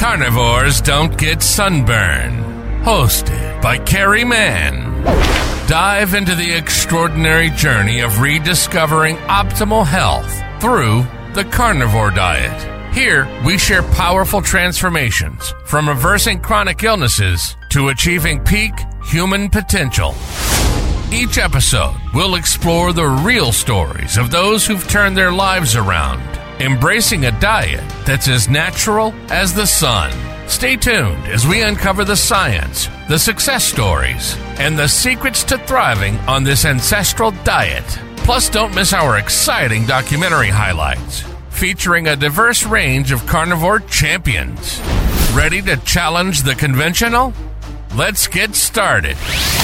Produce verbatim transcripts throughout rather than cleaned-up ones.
Carnivores Don't Get Sunburn, hosted by Carrie Mann. Dive into the extraordinary journey of rediscovering optimal health through the carnivore diet. Here, we share powerful transformations from reversing chronic illnesses to achieving peak human potential. Each episode will explore the real stories of those who've turned their lives around, embracing a diet that's as natural as the sun. Stay tuned as we uncover the science, the success stories, and the secrets to thriving on this ancestral diet. Plus, don't miss our exciting documentary highlights, featuring a diverse range of carnivore champions. Ready to challenge the conventional? Let's get started.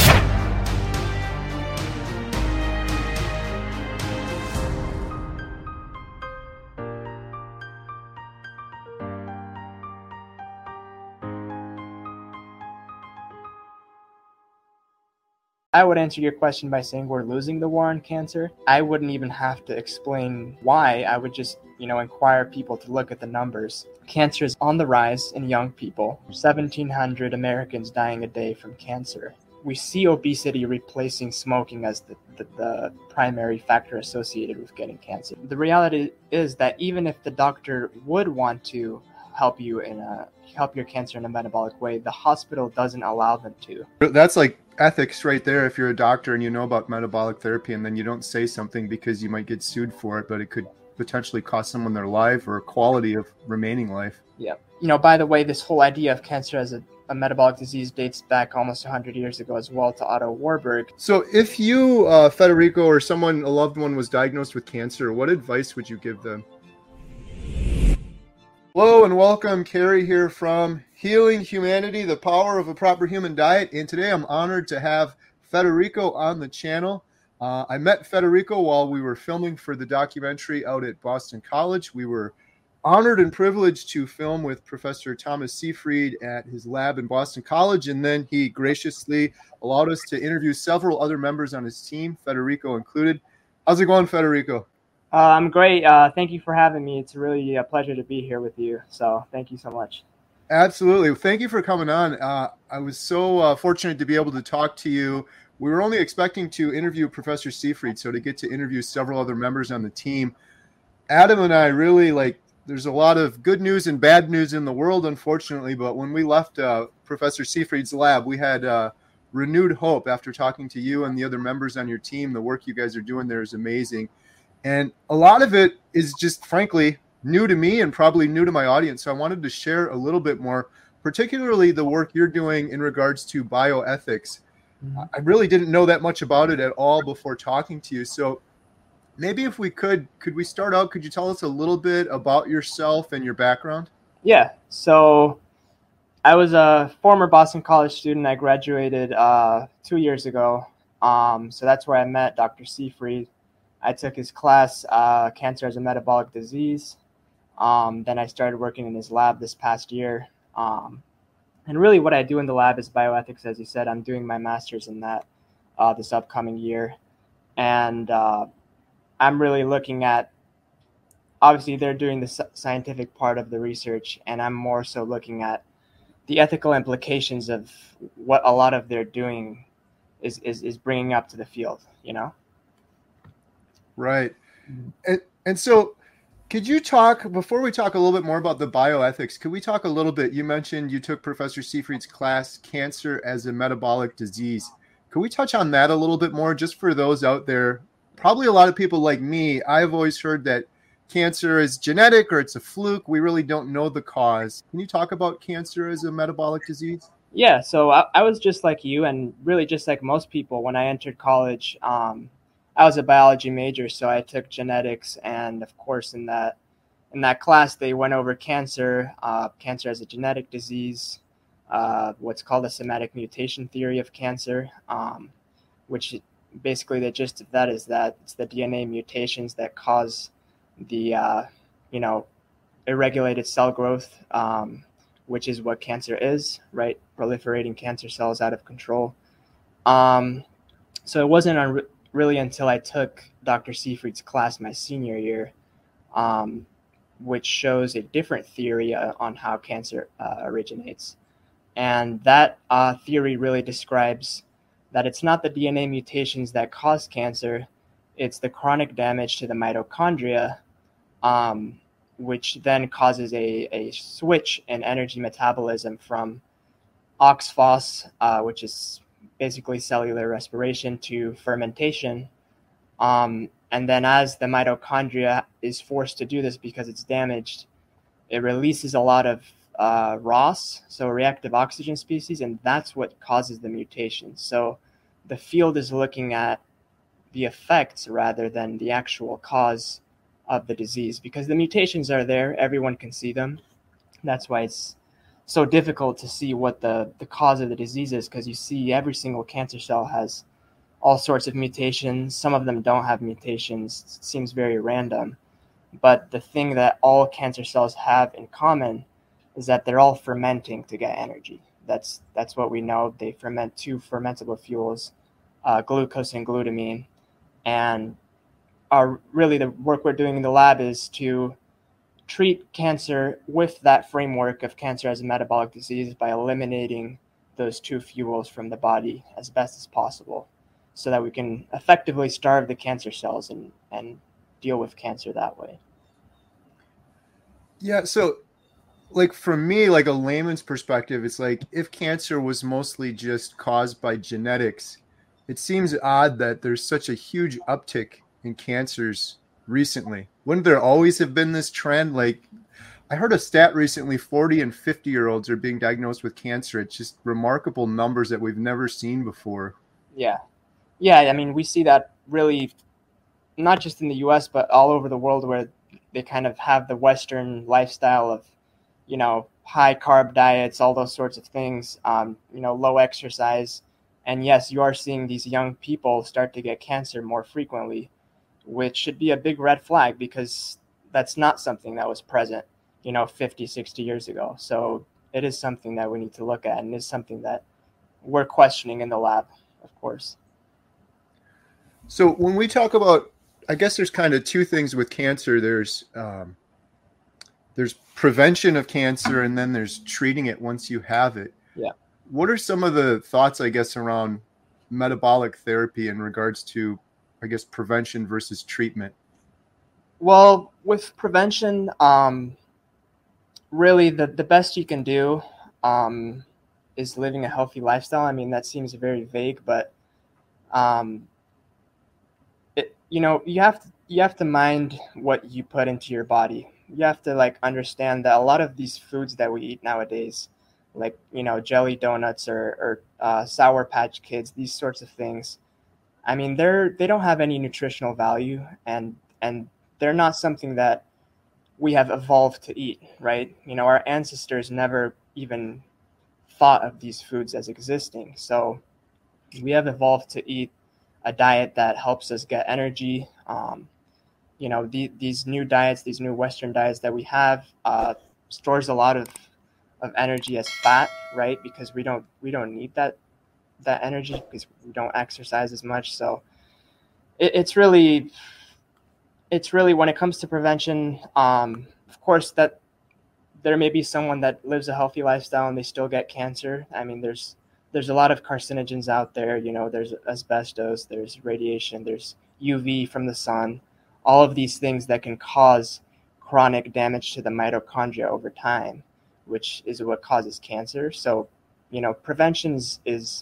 I would answer your question by saying we're losing the war on cancer. I wouldn't even have to explain why. I would just, you know, inquire people to look at the numbers. Cancer is on the rise in young people. seventeen hundred Americans dying a day from cancer. We see obesity replacing smoking as the, the, the primary factor associated with getting cancer. The reality is that even if the doctor would want to help you in a help your cancer in a metabolic way, the hospital doesn't allow them to. That's like ethics right there. If you're a doctor and you know about metabolic therapy and then you don't say something because you might get sued for it, but it could potentially cost someone their life or quality of remaining life. Yeah. You know, by the way, this whole idea of cancer as a, a metabolic disease dates back almost one hundred years ago as well to Otto Warburg. So if you, uh, Federico, or someone, a loved one was diagnosed with cancer, what advice would you give them? Hello and welcome, Carrie here from Healing Humanity, the Power of a Proper Human Diet. And today I'm honored to have Federico on the channel. Uh, I met Federico while we were filming for the documentary out at Boston College. We were honored and privileged to film with Professor Thomas Seyfried at his lab in Boston College. And then he graciously allowed us to interview several other members on his team, Federico included. How's it going, Federico? Uh, I'm great. Uh, thank you for having me. It's really a pleasure to be here with you. So thank you so much. Absolutely. Thank you for coming on. Uh, I was so uh, fortunate to be able to talk to you. We were only expecting to interview Professor Seyfried, so to get to interview several other members on the team. Adam and I really, like, there's a lot of good news and bad news in the world, unfortunately, but when we left uh, Professor Seyfried's lab, we had uh, renewed hope after talking to you and the other members on your team. The work you guys are doing there is amazing. And a lot of it is just, frankly, new to me and probably new to my audience. So I wanted to share a little bit more, particularly the work you're doing in regards to bioethics. Mm-hmm. I really didn't know that much about it at all before talking to you. So maybe if we could, could we start out, could you tell us a little bit about yourself and your background? Yeah. So I was a former Boston College student. I graduated uh, two years ago. Um, so that's where I met Doctor Seyfried. I took his class, uh, Cancer as a Metabolic Disease. Um, then I started working in his lab this past year. Um, and really what I do in the lab is bioethics, as you said. I'm doing my master's in that uh, this upcoming year. And uh, I'm really looking at, obviously they're doing the scientific part of the research, and I'm more so looking at the ethical implications of what a lot of their doing is, is, is bringing up to the field, you know? Right. And, and so could you talk, before we talk a little bit more about the bioethics, could we talk a little bit, you mentioned you took Professor Seyfried's class, Cancer as a Metabolic Disease. Could we touch on that a little bit more, just for those out there? Probably a lot of people like me, I've always heard that cancer is genetic or it's a fluke. We really don't know the cause. Can you talk about cancer as a metabolic disease? Yeah, so I, I was just like you, and really just like most people when I entered college. Um, I was a biology major, so I took genetics, and of course in that in that class they went over cancer, uh, cancer as a genetic disease, uh, what's called a somatic mutation theory of cancer, um, which basically the gist of that is that it's the D N A mutations that cause the uh, you know irregulated cell growth, um, which is what cancer is, right? Proliferating cancer cells out of control. Um, so it wasn't on. Really until I took Doctor Seyfried's class my senior year, um, which shows a different theory uh, on how cancer uh, originates. And that uh, theory really describes that it's not the D N A mutations that cause cancer, it's the chronic damage to the mitochondria, um, which then causes a, a switch in energy metabolism from O X P H O S, uh, which is basically cellular respiration, to fermentation. Um, and then as the mitochondria is forced to do this because it's damaged, it releases a lot of uh, R O S, so reactive oxygen species, and that's what causes the mutation. So the field is looking at the effects rather than the actual cause of the disease, because the mutations are there, everyone can see them. That's why it's so difficult to see what the, the cause of the disease is, because you see every single cancer cell has all sorts of mutations. Some of them don't have mutations. It seems very random. But the thing that all cancer cells have in common is that they're all fermenting to get energy. That's that's what we know. They ferment two fermentable fuels, uh, glucose and glutamine. And our really the work we're doing in the lab is to treat cancer with that framework of cancer as a metabolic disease by eliminating those two fuels from the body as best as possible, so that we can effectively starve the cancer cells and, and deal with cancer that way. Yeah, so like for me, like a layman's perspective, it's like if cancer was mostly just caused by genetics, it seems odd that there's such a huge uptick in cancers recently. Wouldn't there always have been this trend? Like I heard a stat recently, forty and fifty year olds are being diagnosed with cancer. It's just remarkable numbers that we've never seen before. Yeah. Yeah, I mean, we see that really not just in the U S, but all over the world, where they kind of have the Western lifestyle of, you know, high carb diets, all those sorts of things, um, you know, low exercise. And yes, you are seeing these young people start to get cancer more frequently, which should be a big red flag, because that's not something that was present, you know, fifty, sixty years ago. So it is something that we need to look at, and is something that we're questioning in the lab, of course. So when we talk about, I guess there's kind of two things with cancer. There's um, there's prevention of cancer, and then there's treating it once you have it. Yeah. What are some of the thoughts, I guess, around metabolic therapy in regards to, I guess, prevention versus treatment? Well, with prevention, um, really the, the best you can do um, is living a healthy lifestyle. I mean, that seems very vague, but um, it, you know, you have to, you have to mind what you put into your body. You have to like understand that a lot of these foods that we eat nowadays, like, you know, jelly donuts or, or uh, Sour Patch Kids, these sorts of things, I mean, they're, they don't have any nutritional value, and, and they're not something that we have evolved to eat, right? You know, our ancestors never even thought of these foods as existing. So we have evolved to eat a diet that helps us get energy. Um, you know, the, these new diets, these new Western diets that we have, uh, stores a lot of, of energy as fat, right? Because we don't, we don't need that, that energy, because we don't exercise as much. So it, it's really, it's really, when it comes to prevention, um, of course, that there may be someone that lives a healthy lifestyle and they still get cancer. I mean, there's, there's a lot of carcinogens out there. You know, there's asbestos, there's radiation, there's U V from the sun, all of these things that can cause chronic damage to the mitochondria over time, which is what causes cancer. So, you know, prevention is, is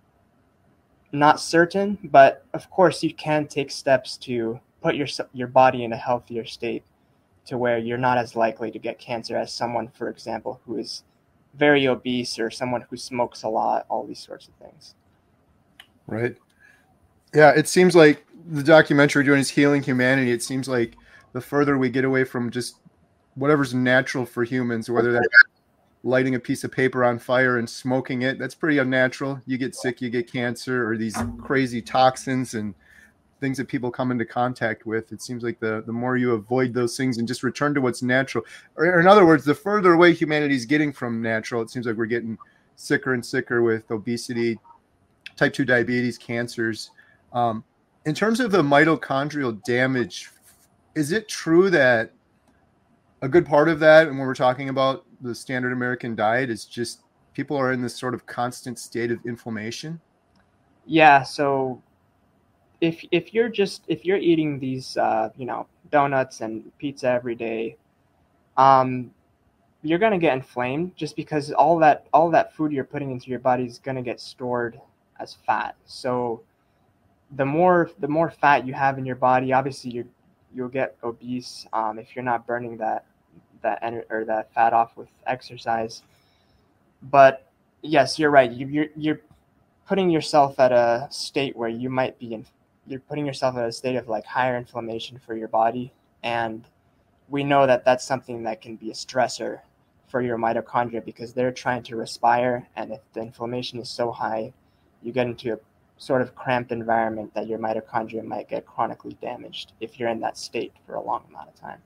not certain, but of course you can take steps to put your your body in a healthier state, to where you're not as likely to get cancer as someone, for example, who is very obese, or someone who smokes a lot, all these sorts of things. Right. Yeah, it seems like the documentary doing is Healing Humanity. It seems like the further we get away from just whatever's natural for humans, whether that's lighting a piece of paper on fire and smoking it, that's pretty unnatural. You get sick, you get cancer, or these crazy toxins and things that people come into contact with. It seems like the, the more you avoid those things and just return to what's natural, or in other words, the further away humanity is getting from natural, it seems like we're getting sicker and sicker with obesity, type two diabetes, cancers. Um, in terms of the mitochondrial damage, is it true that a good part of that, and when we're talking about the standard American diet, is just people are in this sort of constant state of inflammation? Yeah. So if if you're just if you're eating these uh, you know donuts and pizza every day, um, you're gonna get inflamed just because all that all that food you're putting into your body is gonna get stored as fat. So the more the more fat you have in your body, obviously you you'll get obese um, if you're not burning that that ener- or that fat off with exercise. But yes, you're right. You, you're you're putting yourself at a state where you might be in. You're putting yourself at a state of like higher inflammation for your body, and we know that that's something that can be a stressor for your mitochondria because they're trying to respire, and if the inflammation is so high, you get into a sort of cramped environment that your mitochondria might get chronically damaged if you're in that state for a long amount of time.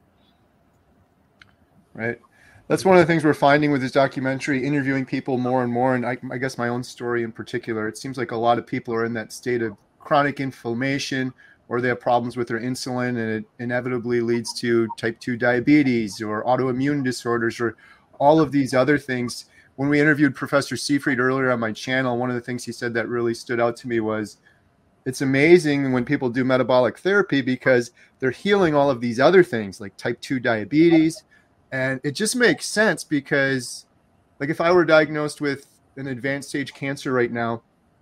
Right. That's one of the things we're finding with this documentary, interviewing people more and more, and I, I guess my own story in particular. It seems like a lot of people are in that state of chronic inflammation, or they have problems with their insulin, and it inevitably leads to type two diabetes or autoimmune disorders or all of these other things. When we interviewed Professor Seyfried earlier on my channel, one of the things he said that really stood out to me was it's amazing when people do metabolic therapy because they're healing all of these other things like type two diabetes. And it just makes sense because, like, if I were diagnosed with an advanced stage cancer right now,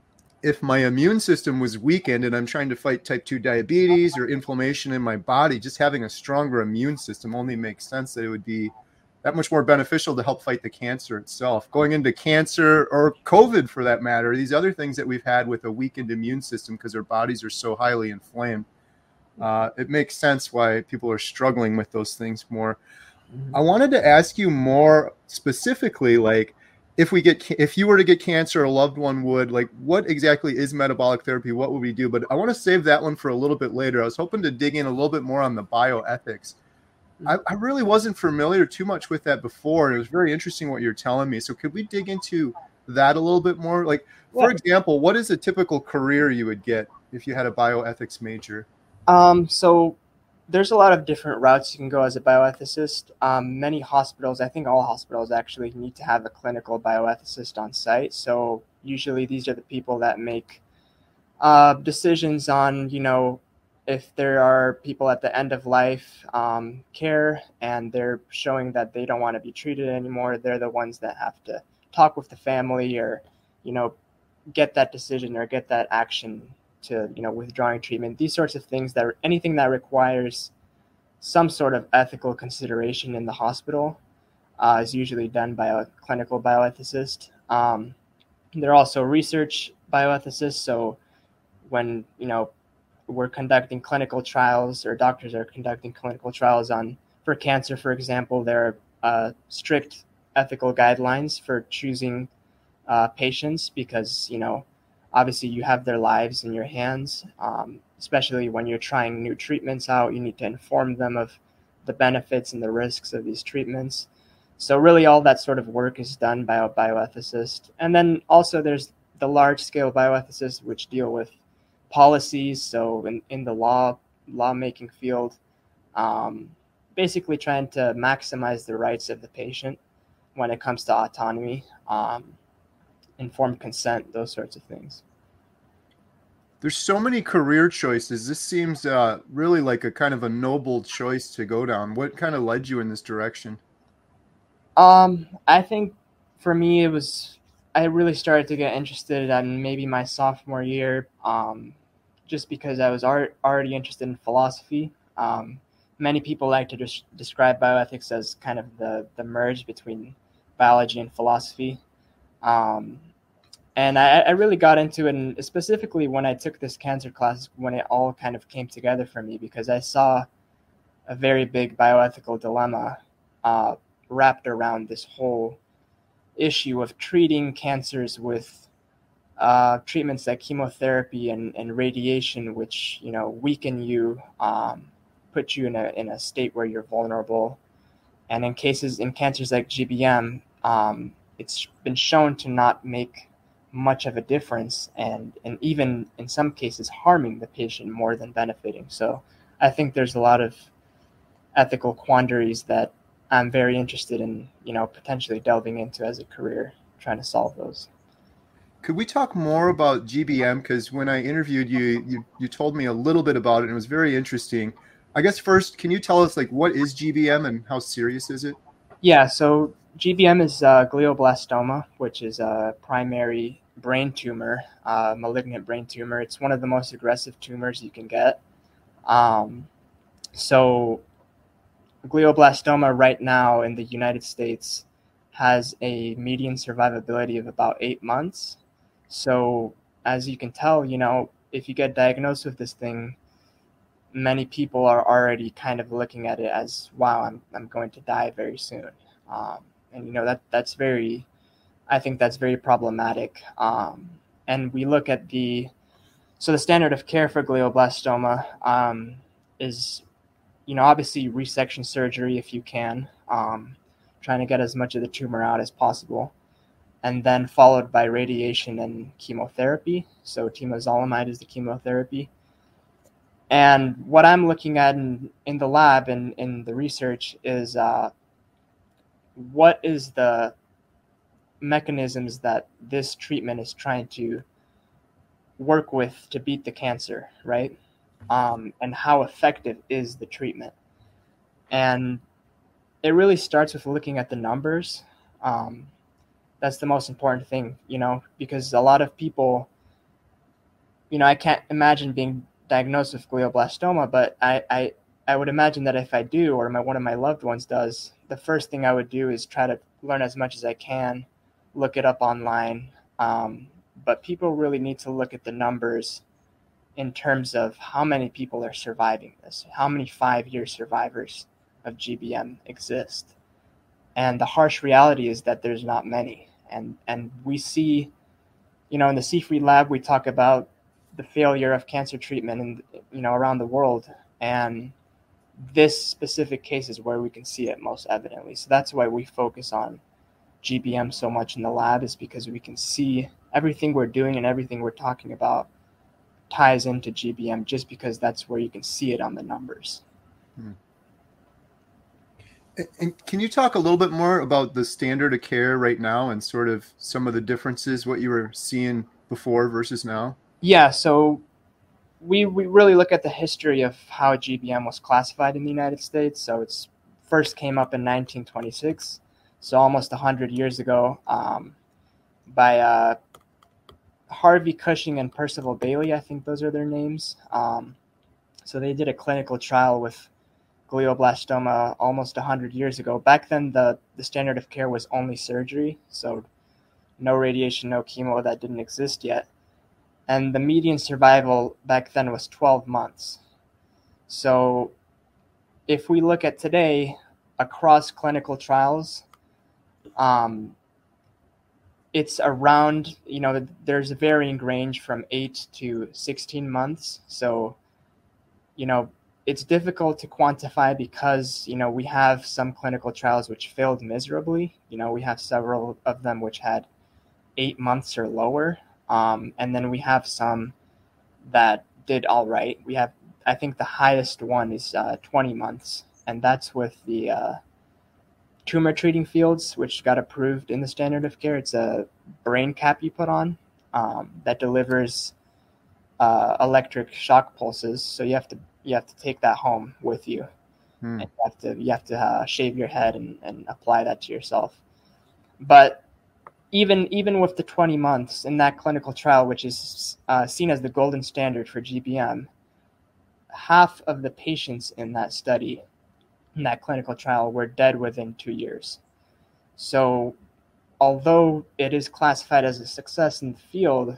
if my immune system was weakened and I'm trying to fight type two diabetes or inflammation in my body, just having a stronger immune system only makes sense that it would be that much more beneficial to help fight the cancer itself. Going into cancer or COVID for that matter, these other things that we've had with a weakened immune system because our bodies are so highly inflamed, uh, it makes sense why people are struggling with those things more. I wanted to ask you more specifically, like, if we get, if you were to get cancer, a loved one would, like, what exactly is metabolic therapy? What would we do? But I want to save that one for a little bit later. I was hoping to dig in a little bit more on the bioethics. I, I really wasn't familiar too much with that before. And it was very interesting what you're telling me. So could we dig into that a little bit more? Like, for Yeah. example, what is a typical career you would get if you had a bioethics major? Um, so there's a lot of different routes you can go as a bioethicist. Um, many hospitals, I think all hospitals actually need to have a clinical bioethicist on site. So usually these are the people that make uh, decisions on, you know, if there are people at the end of life um, care and they're showing that they don't want to be treated anymore, they're the ones that have to talk with the family or, you know, get that decision or get that action to, you know, withdrawing treatment, these sorts of things, that anything that requires some sort of ethical consideration in the hospital uh, is usually done by a clinical bioethicist. Um, there are also research bioethicists. So when, you know, we're conducting clinical trials or doctors are conducting clinical trials on, for cancer, for example, there are uh, strict ethical guidelines for choosing uh, patients because, you know, obviously you have their lives in your hands, um, especially when you're trying new treatments out. You need to inform them of the benefits and the risks of these treatments. So really all that sort of work is done by a bioethicist. And then also there's the large-scale bioethicists which deal with policies. So in, in the law lawmaking field, um, basically trying to maximize the rights of the patient when it comes to autonomy, um, informed consent, those sorts of things. There's so many career choices. This seems uh, really like a kind of a noble choice to go down. What kind of led you in this direction? Um, I think for me, it was, I really started to get interested in maybe my sophomore year, um, just because I was ar- already interested in philosophy. Um, many people like to des- describe bioethics as kind of the, the merge between biology and philosophy. Um, and I, I really got into it, and specifically when I took this cancer class, when it all kind of came together for me, because I saw a very big bioethical dilemma uh, wrapped around this whole issue of treating cancers with uh, treatments like chemotherapy and, and radiation, which, you know, weaken you, um, put you in a in a state where you're vulnerable. And in cases, in cancers like G B M, um, it's been shown to not make much of a difference, and, and even in some cases harming the patient more than benefiting. So I think there's a lot of ethical quandaries that I'm very interested in, you know, potentially delving into as a career, trying to solve those. Could we talk more about G B M? Because when I interviewed you, you, you told me a little bit about it, and it was very interesting. I guess first, can you tell us, like, what is G B M and how serious is it? Yeah, so G B M is uh, glioblastoma, which is a primary brain tumor, uh, malignant brain tumor. It's one of the most aggressive tumors you can get. Um, so glioblastoma right now in the United States has a median survivability of about eight months. So as you can tell, you know, if you get diagnosed with this thing, many people are already kind of looking at it as, wow, I'm, I'm going to die very soon. Um, and, you know, that that's very, I think that's very problematic. Um, and we look at the, so the standard of care for glioblastoma um, is, you know, obviously resection surgery if you can, um, trying to get as much of the tumor out as possible, and then followed by radiation and chemotherapy. So temozolomide is the chemotherapy. And what I'm looking at in, in the lab and in the research is uh, what is the mechanisms that this treatment is trying to work with to beat the cancer, right? Um, and how effective is the treatment? And it really starts with looking at the numbers. Um, that's the most important thing, you know, because a lot of people, you know, I can't imagine being diagnosed with glioblastoma, but I, I, I would imagine that if I do, or my, one of my loved ones does, the first thing I would do is try to learn as much as I can, look it up online. Um, but people really need to look at the numbers in terms of how many people are surviving this, how many five-year survivors of G B M exist. And the harsh reality is that there's not many. And and we see, you know, in the Seyfried lab, we talk about the failure of cancer treatment in, you know, around the world. And this specific case is where we can see it most evidently. So that's why we focus on G B M so much in the lab, is because we can see everything we're doing and everything we're talking about ties into G B M, just because that's where you can see it on the numbers. Hmm. And can you talk a little bit more about the standard of care right now and sort of some of the differences, what you were seeing before versus now? Yeah, so we we really look at the history of how G B M was classified in the United States. So it's first came up in nineteen twenty-six, so almost one hundred years ago, um, by uh, Harvey Cushing and Percival Bailey. I think those are their names. Um, so they did a clinical trial with glioblastoma almost one hundred years ago. Back then, the, the standard of care was only surgery, so no radiation, no chemo. That didn't exist yet. And the median survival back then was twelve months. So if we look at today, across clinical trials, um, it's around, you know, there's a varying range from eight to sixteen months. So, you know, it's difficult to quantify because, you know, we have some clinical trials which failed miserably. You know, we have several of them which had eight months or lower. Um, and then we have some that did all right. We have, I think the highest one is uh, twenty months, and that's with the uh, Tumor Treating Fields, which got approved in the standard of care. It's a brain cap you put on um, that delivers uh, electric shock pulses. So you have to you have to take that home with you, hmm. and you have to you have to uh, shave your head and, and apply that to yourself. But even even with the twenty months in that clinical trial, which is uh, seen as the golden standard for G B M, half of the patients in that study, in that clinical trial, were dead within two years. So although it is classified as a success in the field,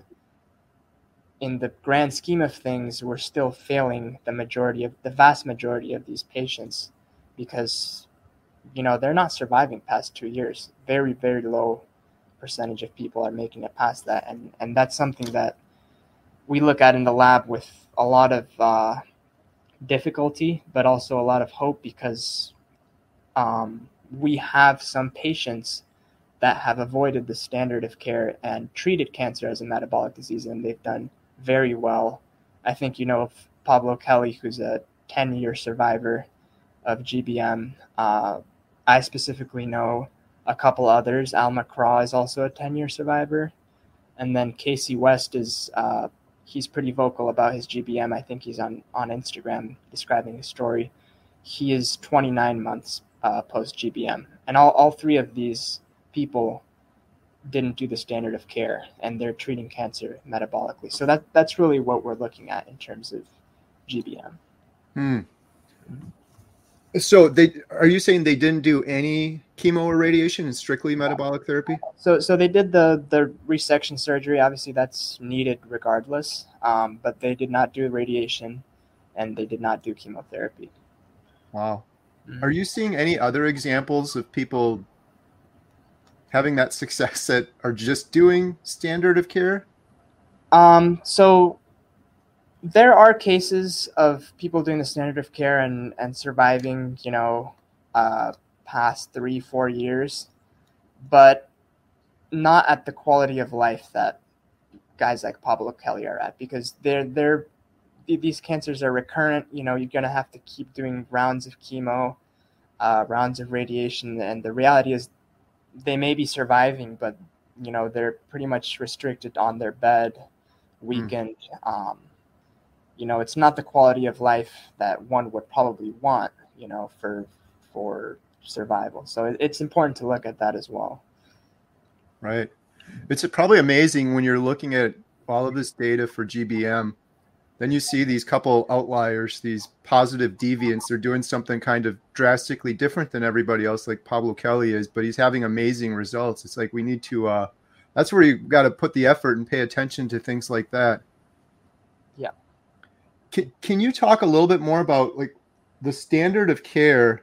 in the grand scheme of things, we're still failing the majority of the vast majority of these patients because, you know, they're not surviving past two years. Very, very low percentage of people are making it past that. And, and that's something that we look at in the lab with a lot of uh, difficulty, but also a lot of hope, because um, we have some patients that have avoided the standard of care and treated cancer as a metabolic disease, and they've done very well. I think you know of Pablo Kelly, who's a ten-year survivor of G B M. Uh, I specifically know a couple others. Al McCraw is also a ten-year survivor. And then Casey West is, uh, he's pretty vocal about his G B M. I think he's on, on Instagram describing his story. He is twenty-nine months uh, post-G B M. And all, all three of these people didn't do the standard of care, and they're treating cancer metabolically. So that that's really what we're looking at in terms of G B M. Hmm. So they are you saying they didn't do any chemo or radiation and strictly metabolic therapy? So so they did the the resection surgery. Obviously, that's needed regardless. Um, but they did not do radiation, and they did not do chemotherapy. Wow. Mm-hmm. Are you seeing any other examples of people having that success that are just doing standard of care? Um. So there are cases of people doing the standard of care and, and surviving, you know, uh, past three, four years, but not at the quality of life that guys like Pablo Kelly are at, because they're, they're, these cancers are recurrent. You know, you're going to have to keep doing rounds of chemo, uh, rounds of radiation. And the reality is they may be surviving, but, you know, they're pretty much restricted on their bed, weakened. Mm. Um, You know, it's not the quality of life that one would probably want, you know, for for survival. So it, it's important to look at that as well. Right. It's probably amazing when you're looking at all of this data for G B M. Then you see these couple outliers, these positive deviants. They're doing something kind of drastically different than everybody else, like Pablo Kelly is, but he's having amazing results. It's like we need to, uh, that's where you got to put the effort and pay attention to things like that. Yeah. Can, can you talk a little bit more about like the standard of care?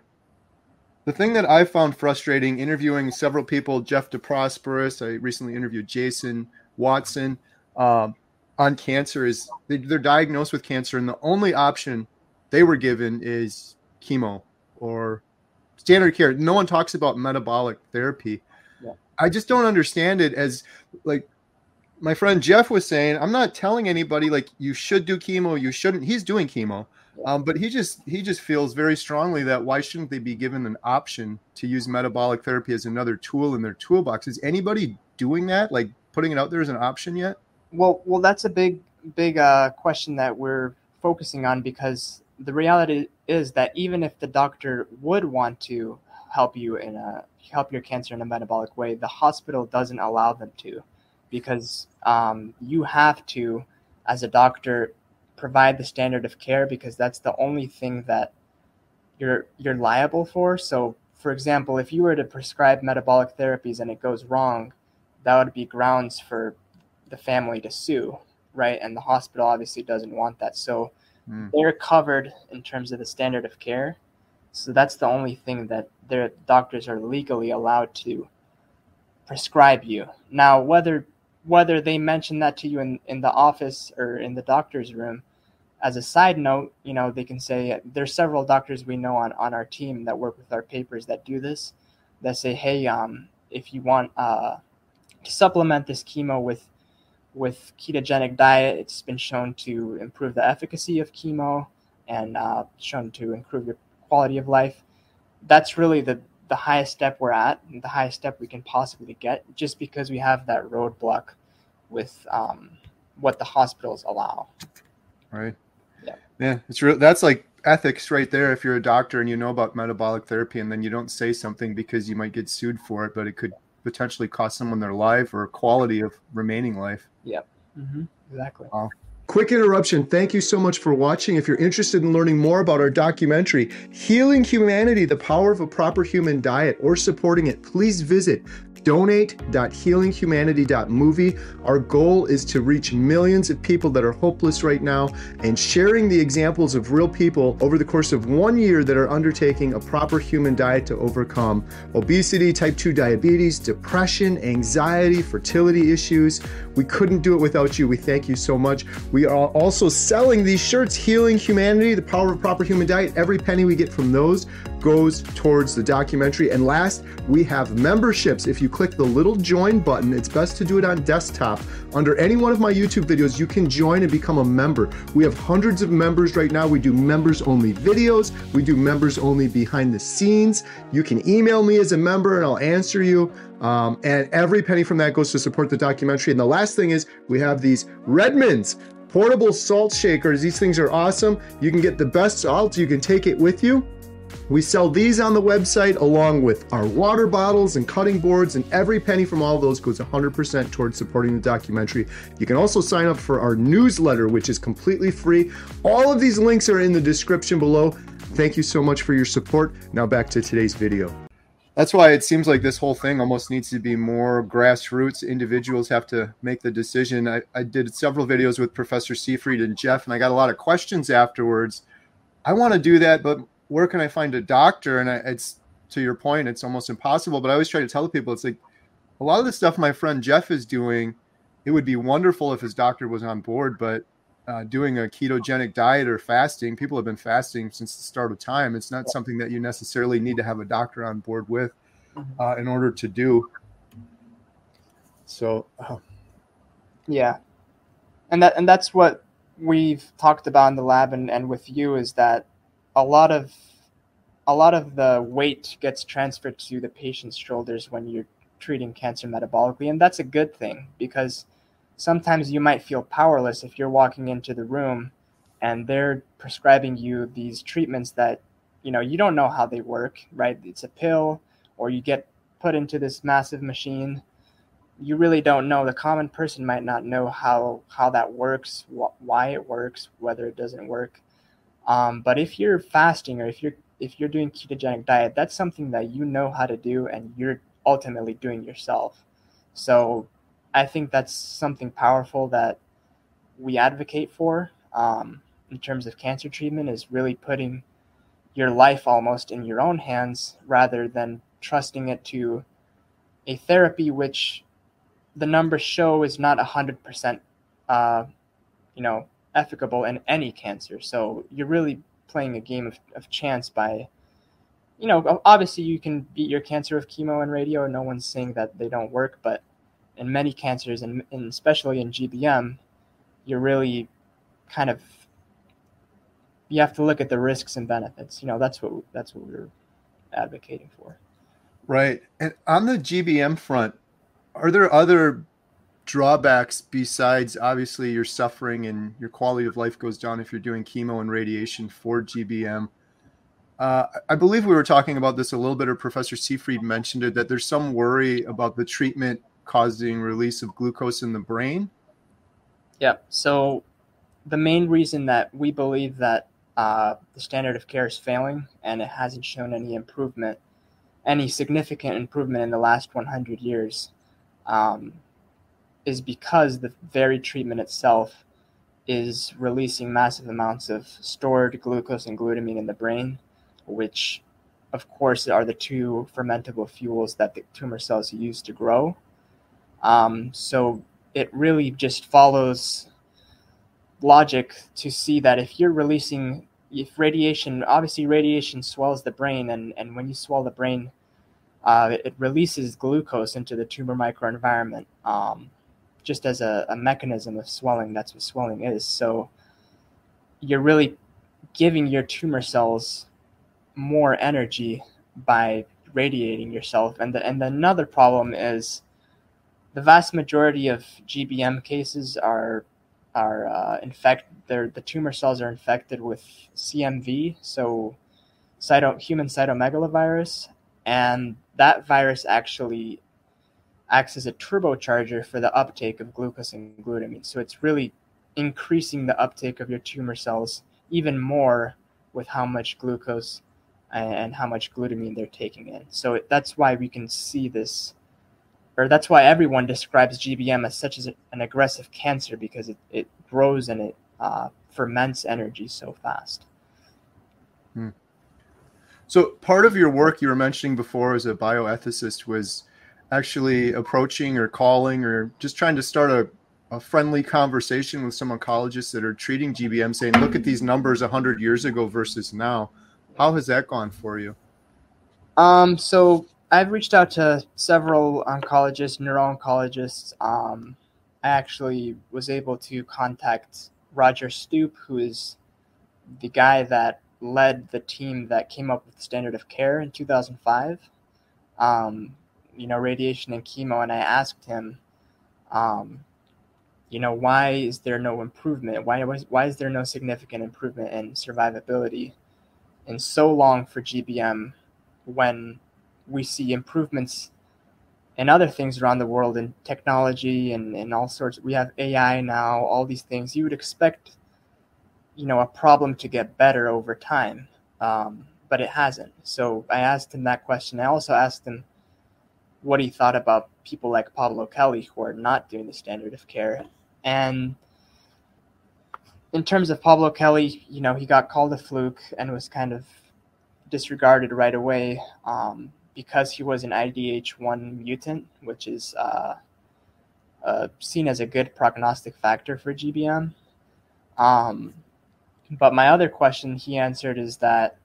The thing that I found frustrating interviewing several people, Jeff DeProsperous, I recently interviewed Jason Watson um, on cancer, is they, they're diagnosed with cancer, and the only option they were given is chemo or standard care. No one talks about metabolic therapy. Yeah. I just don't understand it as like, my friend Jeff was saying, I'm not telling anybody like you should do chemo, you shouldn't. He's doing chemo, um, but he just he just feels very strongly that why shouldn't they be given an option to use metabolic therapy as another tool in their toolbox? Is anybody doing that, like putting it out there as an option yet? Well, well, that's a big big uh, question that we're focusing on, because the reality is that even if the doctor would want to help you in a help your cancer in a metabolic way, the hospital doesn't allow them to. Because um, you have to, as a doctor, provide the standard of care, because that's the only thing that you're you're liable for. So, for example, if you were to prescribe metabolic therapies and it goes wrong, that would be grounds for the family to sue, right? And the hospital obviously doesn't want that. So mm. they're covered in terms of the standard of care. So that's the only thing that their doctors are legally allowed to prescribe you. Now, whether whether they mention that to you in, in the office or in the doctor's room, as a side note, you know, they can say, there's several doctors we know on, on our team that work with our papers that do this, that say, hey, um, if you want uh, to supplement this chemo with with ketogenic diet, it's been shown to improve the efficacy of chemo and uh, shown to improve your quality of life. That's really the the highest step we're at, the highest step we can possibly get, just because we have that roadblock with um, what the hospitals allow. Right. Yeah. Yeah. It's real. That's like ethics right there. If you're a doctor and you know about metabolic therapy and then you don't say something because you might get sued for it, but it could potentially cost someone their life or quality of remaining life. Yep. Mm-hmm. Exactly. Wow. Quick interruption. Thank you so much for watching. If you're interested in learning more about our documentary, Healing Humanity, The Power of a Proper Human Diet, or supporting it, please visit donate dot healing humanity dot movie. Our goal is to reach millions of people that are hopeless right now, and sharing the examples of real people over the course of one year that are undertaking a proper human diet to overcome obesity, type two diabetes, depression, anxiety, fertility issues. We couldn't do it without you. We thank you so much. We are also selling these shirts, Healing Humanity, The Power of a Proper Human Diet. Every penny we get from those goes towards the documentary. And last, we have memberships. If you click the little join button, it's best to do it on desktop. Under any one of my YouTube videos, you can join and become a member. We have hundreds of members right now. We do members only videos. We do members only behind the scenes. You can email me as a member and I'll answer you. Um, and every penny from that goes to support the documentary. And the last thing is we have these Redmond's portable salt shakers. These things are awesome. You can get the best salt. You can take it with you. We sell these on the website along with our water bottles and cutting boards, and every penny from all of those goes one hundred percent towards supporting the documentary. You can also sign up for our newsletter, which is completely free. All of these links are in the description below. Thank you so much for your support. Now back to today's video. That's why it seems like this whole thing almost needs to be more grassroots. Individuals have to make the decision. I, I did several videos with Professor Seyfried and Jeff, and I got a lot of questions afterwards. I want to do that, but where can I find a doctor? And I, it's, to your point, it's almost impossible. But I always try to tell people, it's like a lot of the stuff my friend Jeff is doing, it would be wonderful if his doctor was on board, but uh, doing a ketogenic diet or fasting, people have been fasting since the start of time. It's not something that you necessarily need to have a doctor on board with uh, in order to do. So, uh, yeah. And that, and that's what we've talked about in the lab and, and with you, is that a lot of, a lot of the weight gets transferred to the patient's shoulders when you're treating cancer metabolically. And that's a good thing, because sometimes you might feel powerless if you're walking into the room and they're prescribing you these treatments that, you know, you don't know how they work, right? It's a pill, or you get put into this massive machine. You really don't know. The common person might not know how, how that works, wh- why it works, whether it doesn't work. Um, but if you're fasting, or if you're, if you're doing ketogenic diet, that's something that you know how to do and you're ultimately doing yourself. So I think that's something powerful that we advocate for um, in terms of cancer treatment, is really putting your life almost in your own hands rather than trusting it to a therapy which the numbers show is not one hundred percent uh, you know, efficable in any cancer. So you're really playing a game of, of chance by, you know, obviously you can beat your cancer with chemo and radio, and no one's saying that they don't work, but in many cancers, and, and especially in G B M, you're really kind of, you have to look at the risks and benefits. You know, that's what that's what we're advocating for. Right. And on the G B M front, are there other drawbacks besides, obviously, your suffering and your quality of life goes down if you're doing chemo and radiation for G B M? Uh, I believe we were talking about this a little bit, or Professor Seyfried mentioned it, that there's some worry about the treatment causing release of glucose in the brain. Yeah. So the main reason that we believe that uh, the standard of care is failing and it hasn't shown any improvement, any significant improvement in the last one hundred years, um, is because the very treatment itself is releasing massive amounts of stored glucose and glutamine in the brain, which of course are the two fermentable fuels that the tumor cells use to grow. Um, so it really just follows logic to see that if you're releasing, if radiation, obviously radiation swells the brain, and, and when you swell the brain, uh, it, it releases glucose into the tumor microenvironment, um, just as a, a mechanism of swelling. That's what swelling is. So you're really giving your tumor cells more energy by radiating yourself. And the, and another problem is, the vast majority of G B M cases are are uh, infect. They're, the tumor cells are infected with C M V, so cyto, human cytomegalovirus, and that virus actually acts as a turbocharger for the uptake of glucose and glutamine. So it's really increasing the uptake of your tumor cells even more with how much glucose and how much glutamine they're taking in. So it, that's why we can see this. Or that's why everyone describes G B M as such as an aggressive cancer, because it, it grows and it uh, ferments energy so fast. Hmm. So part of your work you were mentioning before as a bioethicist was actually approaching or calling or just trying to start a, a friendly conversation with some oncologists that are treating G B M, saying, look at these numbers one hundred years ago versus now. How has that gone for you? Um, so I've reached out to several oncologists, neuro-oncologists. Um, I actually was able to contact Roger Stoop, who is the guy that led the team that came up with the standard of care in two thousand five. Um, you know, radiation and chemo, and I asked him, um, you know, why is there no improvement? Why was why is there no significant improvement in survivability in so long for G B M when we see improvements in other things around the world in technology and, and all sorts? We have A I now, all these things. You would expect, you know, a problem to get better over time, um, but it hasn't. So I asked him that question. I also asked him what he thought about people like Pablo Kelly who are not doing the standard of care. And in terms of Pablo Kelly, you know, he got called a fluke and was kind of disregarded right away um, because he was an I D H one mutant, which is uh, uh, seen as a good prognostic factor for G B M. Um, but my other question he answered is that,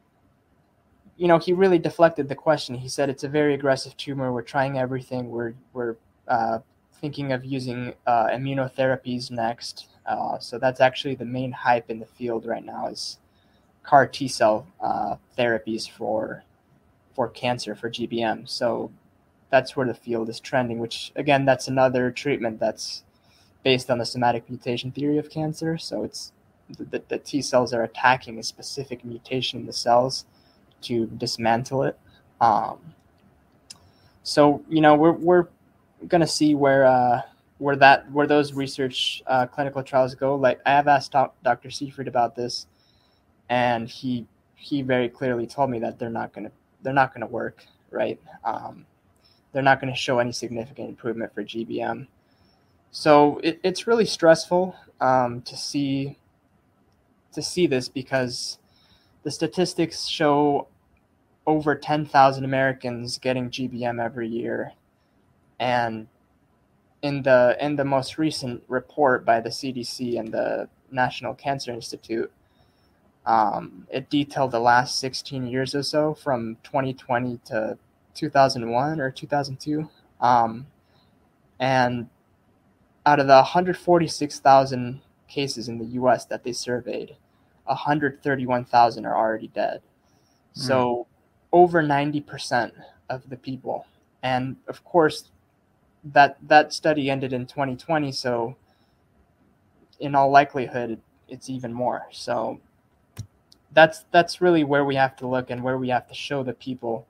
you know, he really deflected the question. He said it's a very aggressive tumor. We're trying everything. We're we're uh, thinking of using uh, immunotherapies next. Uh, so that's actually the main hype in the field right now is C A R T cell uh, therapies for for cancer, for G B M. So that's where the field is trending, which again, that's another treatment that's based on the somatic mutation theory of cancer. So it's the, the T cells are attacking a specific mutation in the cells to dismantle it. Um, so, you know, we're, we're going to see where, uh, where that, where those research uh, clinical trials go. Like I have asked Doctor Seyfried about this, and he, he very clearly told me that they're not going to, they're not going to work. Right. Um, they're not going to show any significant improvement for G B M. So it, it's really stressful um, to see, to see this because the statistics show over ten thousand Americans getting G B M every year. And in the in the most recent report by the C D C and the National Cancer Institute, um, it detailed the last sixteen years or so from twenty twenty to two thousand one or two thousand two. Um, and out of the one hundred forty-six thousand cases in the U S that they surveyed, one hundred thirty-one thousand are already dead. So mm. over ninety percent of the people. And of course, that that study ended in twenty twenty. So in all likelihood, it's even more. So that's that's really where we have to look and where we have to show the people,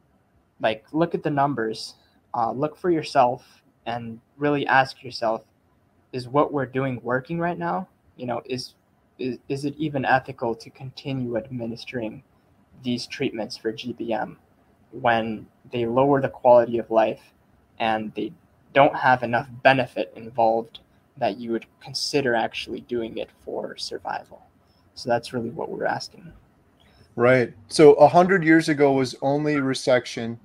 like, look at the numbers, uh, look for yourself and really ask yourself, is what we're doing working right now? You know, is Is, is it even ethical to continue administering these treatments for G B M when they lower the quality of life and they don't have enough benefit involved that you would consider actually doing it for survival? So that's really what we're asking. Right. So a hundred years ago was only resection.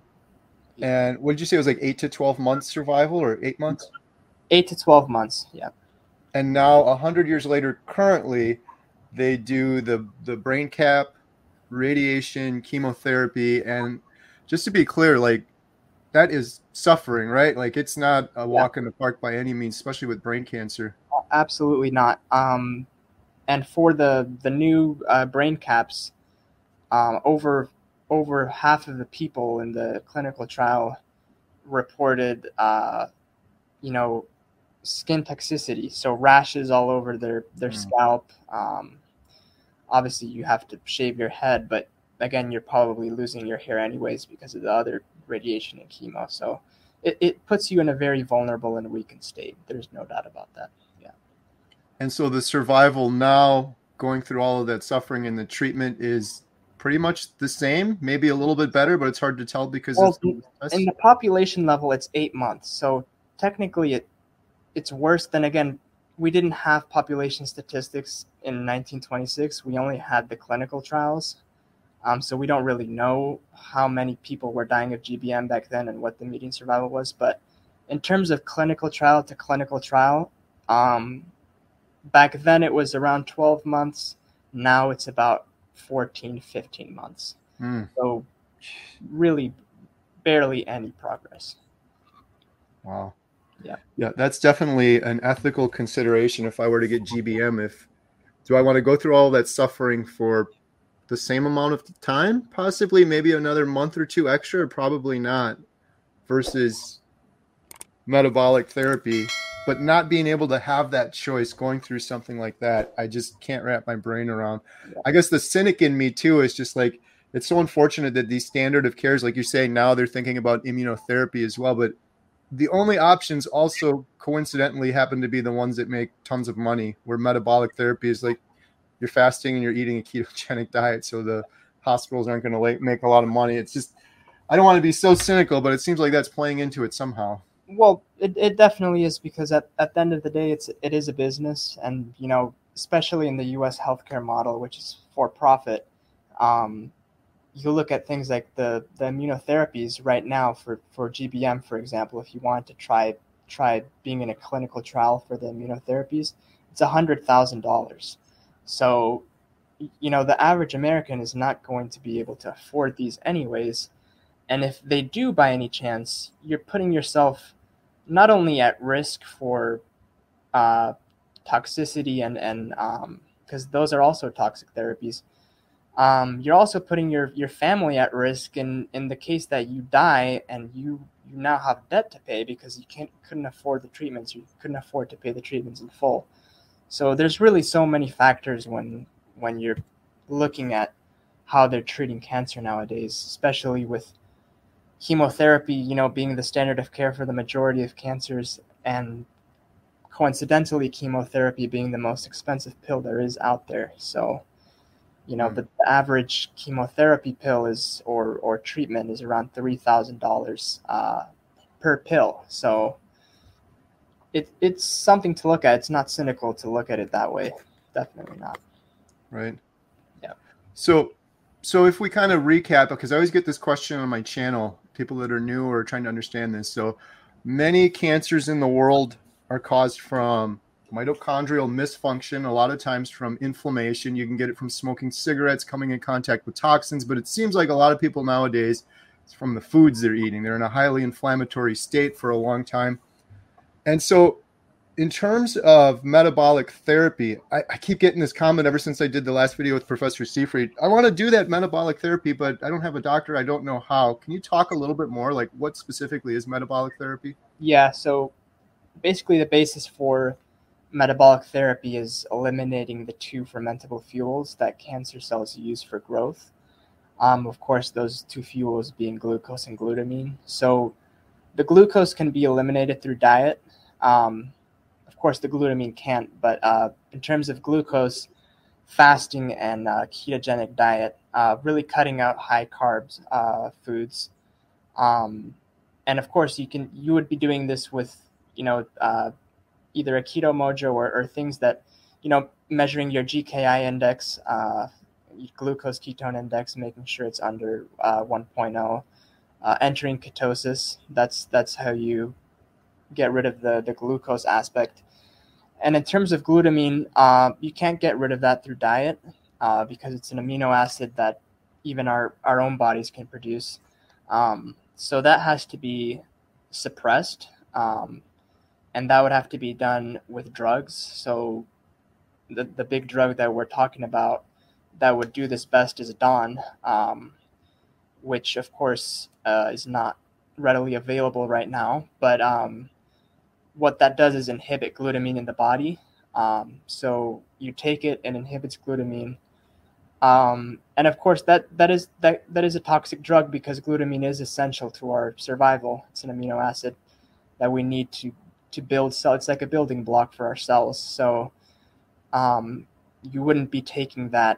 And what did you say? It was like eight to twelve months survival, or eight months? Eight to twelve months. Yeah. And now a hundred years later, currently, they do the, the brain cap, radiation, chemotherapy. And just to be clear, like, that is suffering, right? Like, it's not a walk yeah. in the park by any means, especially with brain cancer. Absolutely not. Um, and for the, the new uh, brain caps, um, over over half of the people in the clinical trial reported, uh, you know, skin toxicity, so rashes all over their their mm. scalp. Um, obviously, you have to shave your head, but again, you're probably losing your hair anyways because of the other radiation and chemo. So it, it puts you in a very vulnerable and weakened state. There's no doubt about that. Yeah. And so the survival now, going through all of that suffering and the treatment, is pretty much the same, maybe a little bit better, but it's hard to tell because well, it's in the population level, it's eight months. So technically, it it's worse than, again, we didn't have population statistics in nineteen twenty-six. We only had the clinical trials. Um, so we don't really know how many people were dying of G B M back then and what the median survival was. But in terms of clinical trial to clinical trial, um, back then it was around twelve months. Now it's about fourteen, fifteen months. Mm. So really barely any progress. Wow. Yeah. Yeah, that's definitely an ethical consideration. If I were to get G B M, if do I want to go through all that suffering for the same amount of time, possibly maybe another month or two extra, or probably not, versus metabolic therapy, but not being able to have that choice going through something like that, I just can't wrap my brain around. Yeah. I guess the cynic in me too is just like, it's so unfortunate that these standard of cares, like you're saying, now they're thinking about immunotherapy as well, but the only options also coincidentally happen to be the ones that make tons of money, where metabolic therapy is like you're fasting and you're eating a ketogenic diet, so the hospitals aren't going to make a lot of money. It's just, I don't want to be so cynical, but it seems like that's playing into it somehow. Well, it, it definitely is, because at, at the end of the day, it's it is a business, and you know, especially in the U S healthcare model, which is for profit. Um, you look at things like the, the immunotherapies right now for, for G B M, for example. If you wanted to try try being in a clinical trial for the immunotherapies, it's a hundred thousand dollars. So, you know, the average American is not going to be able to afford these anyways. And if they do by any chance, you're putting yourself not only at risk for uh, toxicity and and um, because those are also toxic therapies. Um, you're also putting your, your family at risk in, in the case that you die and you, you now have debt to pay because you can't couldn't afford the treatments. You couldn't afford to pay the treatments in full. So there's really so many factors when when you're looking at how they're treating cancer nowadays, especially with chemotherapy, you know, being the standard of care for the majority of cancers, and coincidentally chemotherapy being the most expensive pill there is out there. So, you know, the average chemotherapy pill is, or, or treatment is around three thousand dollars uh, per pill. So it, it's something to look at. It's not cynical to look at it that way. Definitely not. Right. Yeah. So, so if we kind of recap, because I always get this question on my channel, people that are new or trying to understand this. So many cancers in the world are caused from mitochondrial misfunction, a lot of times from inflammation. You can get it from smoking cigarettes, coming in contact with toxins, but it seems like a lot of people nowadays, it's from the foods they're eating. They're in a highly inflammatory state for a long time. And so in terms of metabolic therapy, I, I keep getting this comment ever since I did the last video with Professor Seyfried. I want to do that metabolic therapy, but I don't have a doctor. I don't know how. Can you talk a little bit more? Like, what specifically is metabolic therapy? Yeah, so basically the basis for metabolic therapy is eliminating the two fermentable fuels that cancer cells use for growth. Um, of course, those two fuels being glucose and glutamine. So the glucose can be eliminated through diet. Um, of course, the glutamine can't, but uh, in terms of glucose, fasting and uh, ketogenic diet, uh, really cutting out high carbs uh, foods. Um, and of course, you can you would be doing this with, you know, uh, either a keto mojo or, or things that, you know, measuring your G K I index, uh, glucose ketone index, making sure it's under uh, one point oh, uh, entering ketosis. That's that's how you get rid of the, the glucose aspect. And in terms of glutamine, uh, you can't get rid of that through diet uh, because it's an amino acid that even our, our own bodies can produce. Um, so that has to be suppressed. Um, And that would have to be done with drugs. So the the big drug that we're talking about that would do this best is Dawn, um, which of course uh, is not readily available right now. But um, what that does is inhibit glutamine in the body. Um, so you take it and inhibits glutamine. Um, and of course that, that is that, that is a toxic drug because glutamine is essential to our survival. It's an amino acid that we need to to build cells. It's like a building block for our cells. So um, you wouldn't be taking that,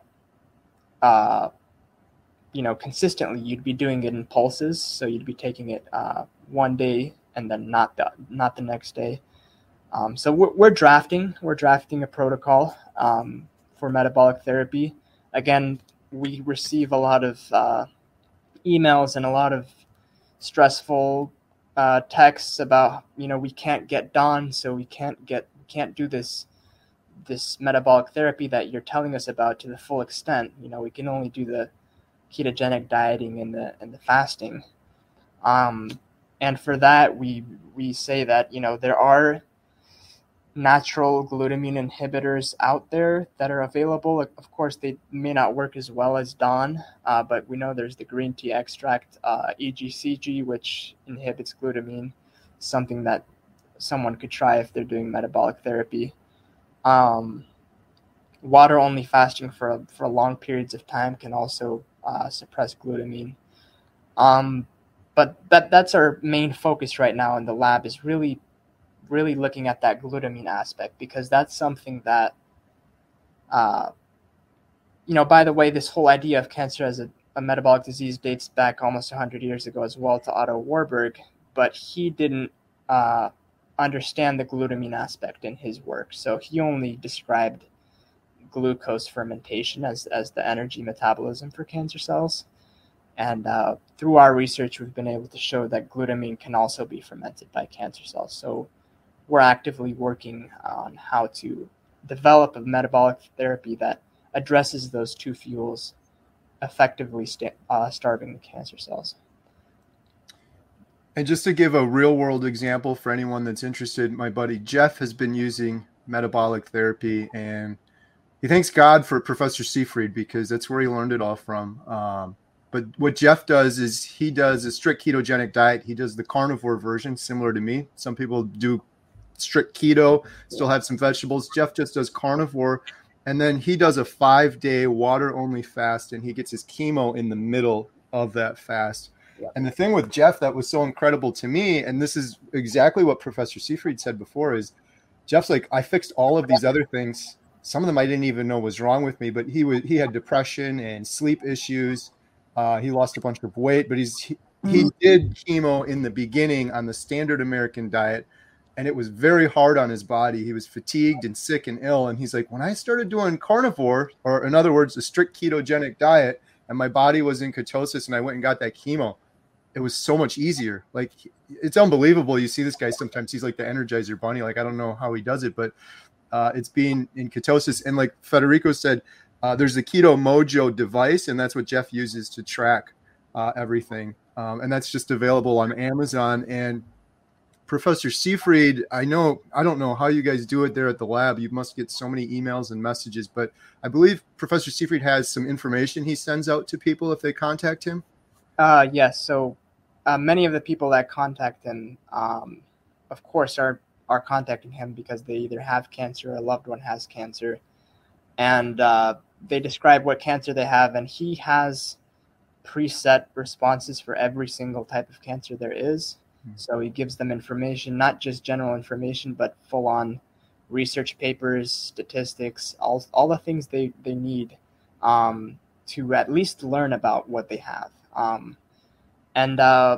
uh, you know, consistently. You'd be doing it in pulses. So you'd be taking it uh, one day and then not the, not the next day. Um, so we're, we're drafting, we're drafting a protocol um, for metabolic therapy. Again, we receive a lot of uh, emails and a lot of stressful Uh, texts about, you know, we can't get Dawn, so we can't get we can't do this this metabolic therapy that you're telling us about to the full extent. You know, we can only do the ketogenic dieting and the and the fasting. Um, and for that, we we say that, you know, there are natural glutamine inhibitors out there that are available. Of course, they may not work as well as D O N, uh, but we know there's the green tea extract, uh, E G C G, which inhibits glutamine, something that someone could try if they're doing metabolic therapy. Um, water only fasting for for long periods of time can also uh, suppress glutamine. Um, but that that's our main focus right now in the lab, is really really looking at that glutamine aspect, because that's something that, uh, you know, by the way, this whole idea of cancer as a, a metabolic disease dates back almost one hundred years ago as well, to Otto Warburg, but he didn't uh, understand the glutamine aspect in his work. So he only described glucose fermentation as, as the energy metabolism for cancer cells. And uh, through our research, we've been able to show that glutamine can also be fermented by cancer cells. So we're actively working on how to develop a metabolic therapy that addresses those two fuels, effectively sta- uh, starving the cancer cells. And just to give a real world example for anyone that's interested, my buddy Jeff has been using metabolic therapy, and he thanks God for Professor Seyfried, because that's where he learned it all from. Um, but what Jeff does is he does a strict ketogenic diet. He does the carnivore version, similar to me. Some people do strict keto, still have some vegetables. Jeff just does carnivore. And then he does a five day water only fast, and he gets his chemo in the middle of that fast. Yeah. And the thing with Jeff that was so incredible to me, and this is exactly what Professor Seyfried said before, is Jeff's like, I fixed all of these other things. Some of them I didn't even know was wrong with me, but he was, he had depression and sleep issues. Uh, he lost a bunch of weight, but he's, he, he did chemo in the beginning on the standard American diet, and it was very hard on his body. He was fatigued and sick and ill. And he's like, when I started doing carnivore, or in other words, a strict ketogenic diet, and my body was in ketosis and I went and got that chemo, it was so much easier. Like, it's unbelievable. You see this guy sometimes, he's like the Energizer Bunny. Like, I don't know how he does it, but uh, it's being in ketosis. And like Federico said, uh, there's the Keto Mojo device, and that's what Jeff uses to track uh, everything. Um, and that's just available on Amazon. And Professor Seyfried, I know, I don't know how you guys do it there at the lab. You must get so many emails and messages, but I believe Professor Seyfried has some information he sends out to people if they contact him. Uh, yes. So uh, many of the people that contact him, um, of course, are, are contacting him because they either have cancer or a loved one has cancer. And uh, they describe what cancer they have, and he has preset responses for every single type of cancer there is. So he gives them information, not just general information, but full-on research papers, statistics, all all the things they, they need um, to at least learn about what they have. Um, and uh,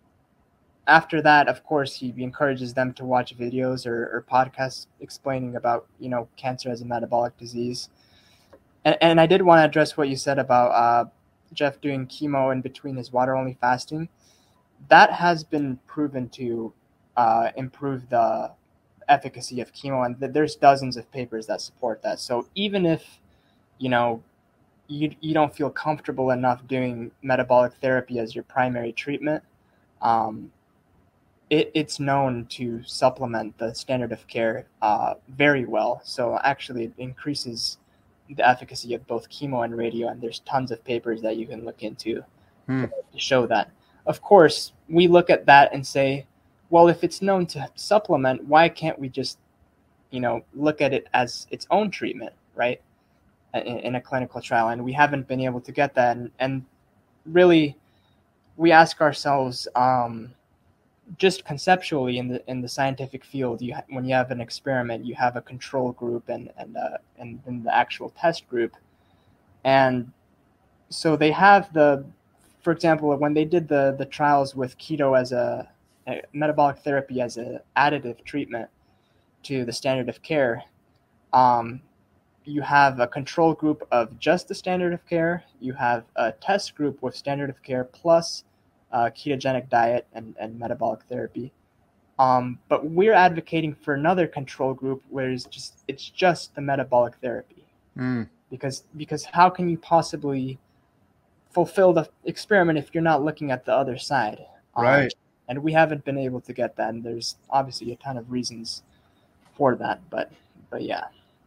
after that, of course, he encourages them to watch videos or, or podcasts explaining about, you know, cancer as a metabolic disease. And, and I did want to address what you said about uh, Jeff doing chemo in between his water-only fasting. That has been proven to uh, improve the efficacy of chemo, and th- there's dozens of papers that support that. So even if, you know, you you don't feel comfortable enough doing metabolic therapy as your primary treatment, um, it, it's known to supplement the standard of care uh, very well. So actually, it increases the efficacy of both chemo and radio, and there's tons of papers that you can look into hmm. to show that. Of course, we look at that and say, well, if it's known to supplement, why can't we just, you know, look at it as its own treatment, right, in, in a clinical trial? And we haven't been able to get that. And, and really, we ask ourselves, um, just conceptually in the in the scientific field, you ha- when you have an experiment, you have a control group and and uh, and then the actual test group, and so they have the. For example, when they did the, the trials with keto as a, a metabolic therapy as an additive treatment to the standard of care, um, you have a control group of just the standard of care. You have a test group with standard of care plus uh, ketogenic diet and, and metabolic therapy. Um, but we're advocating for another control group where it's just it's just the metabolic therapy, mm. because because how can you possibly fulfill the experiment if you're not looking at the other side. Right. Um, and we haven't been able to get that. And there's obviously a ton of reasons for that. But, but yeah.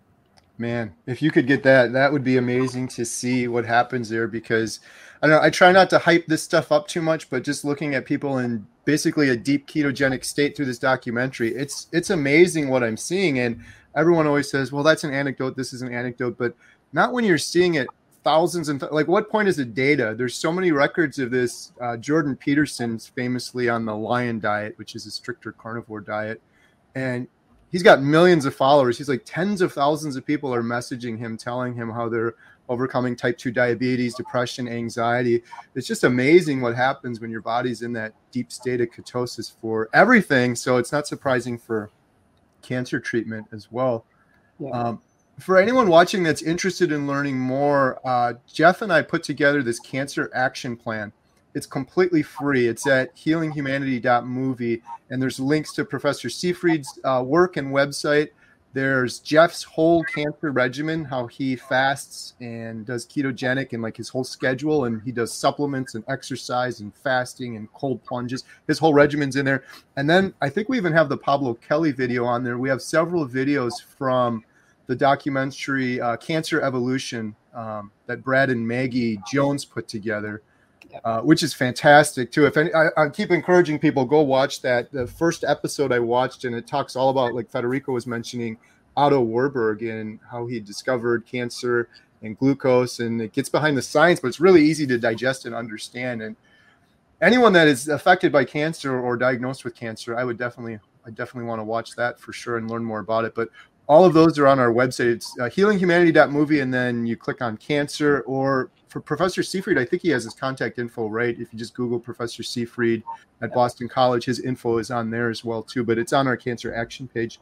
Man, if you could get that, that would be amazing to see what happens there, because I don't know, I try not to hype this stuff up too much, but just looking at people in basically a deep ketogenic state through this documentary, it's it's amazing what I'm seeing. And everyone always says, well, that's an anecdote, this is an anecdote, but not when you're seeing it thousands and th- like what point is the data? There's so many records of this. uh, Jordan Peterson's famously on the Lion diet, which is a stricter carnivore diet, and he's got millions of followers. He's like tens of thousands of people are messaging him, telling him how they're overcoming type two diabetes, depression, anxiety. It's just amazing what happens when your body's in that deep state of ketosis for everything. So it's not surprising for cancer treatment as well. Yeah. Um, for anyone watching that's interested in learning more, uh, Jeff and I put together this cancer action plan. It's completely free. It's at healing humanity dot movie, and there's links to Professor Seyfried's uh, work and website. There's Jeff's whole cancer regimen, how he fasts and does ketogenic and like his whole schedule, and he does supplements and exercise and fasting and cold plunges. His whole regimen's in there. And then I think we even have the Pablo Kelly video on there. We have several videos from the documentary uh, Cancer Evolution um, that Brad and Maggie Jones put together. Uh, which is fantastic too. If any, I, I keep encouraging people, go watch that. The first episode I watched, and it talks all about, like Federico was mentioning, Otto Warburg and how he discovered cancer and glucose, and it gets behind the science, but it's really easy to digest and understand. And anyone that is affected by cancer or diagnosed with cancer, I would definitely, I definitely want to watch that for sure and learn more about it. But all of those are on our website. It's uh, healing humanity dot movie, and then you click on cancer. Or for Professor Seyfried, I think he has his contact info, right? If you just Google Professor Seyfried at Boston College, his info is on there as well too, but it's on our cancer action page.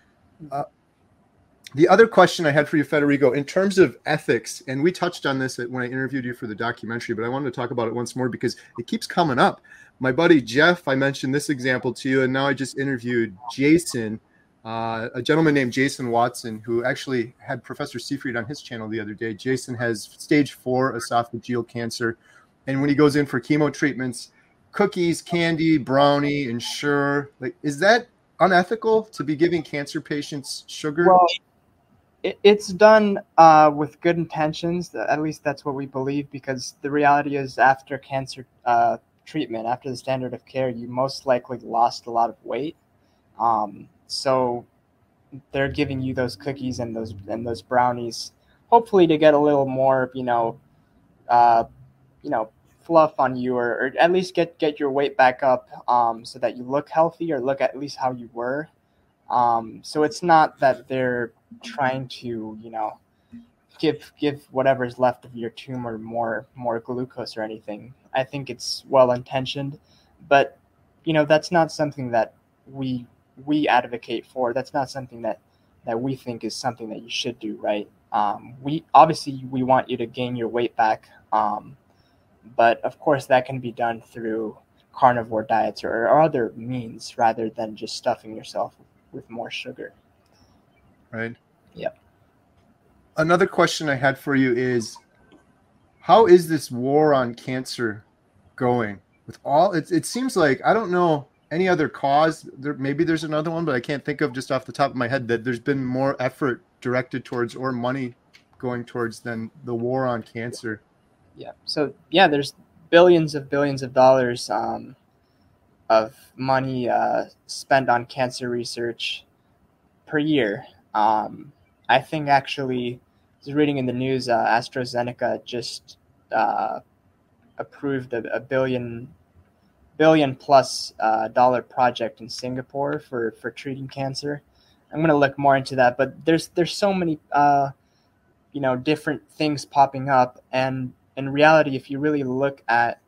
Uh, the other question I had for you, Federico, in terms of ethics, and we touched on this when I interviewed you for the documentary, but I wanted to talk about it once more because it keeps coming up. My buddy Jeff, I mentioned this example to you, and now I just interviewed Jason, Uh, a gentleman named Jason Watson, who actually had Professor Seyfried on his channel the other day. Jason has stage four esophageal cancer. And when he goes in for chemo treatments, cookies, candy, brownie, Ensure, like, is that unethical to be giving cancer patients sugar? Well, it, it's done uh, with good intentions. At least that's what we believe, because the reality is after cancer uh, treatment, after the standard of care, you most likely lost a lot of weight. Um, So they're giving you those cookies and those and those brownies, hopefully to get a little more, you know, uh, you know, fluff on you, or, or at least get, get your weight back up, um, so that you look healthy, or look at least how you were. Um, so it's not that they're trying to, you know, give give whatever's left of your tumor more more glucose or anything. I think it's well intentioned, but you know, that's not something that we. we advocate for. That's not something that, that we think is something that you should do, right? Um, we obviously we want you to gain your weight back, um, but of course that can be done through carnivore diets or, or other means rather than just stuffing yourself with more sugar. Right. Yep. Another question I had for you is, how is this war on cancer going? With all it, it seems like, I don't know any other cause, there maybe there's another one, but I can't think of just off the top of my head that there's been more effort directed towards, or money going towards, than the war on cancer. Yeah. So yeah, there's billions of billions of dollars um, of money uh, spent on cancer research per year. Um, I think actually, I was reading in the news, uh, AstraZeneca just uh, approved a, a billion billion plus uh, dollar project in Singapore for, for treating cancer. I'm going to look more into that, but there's there's so many uh, you know different things popping up, and in reality, if you really look at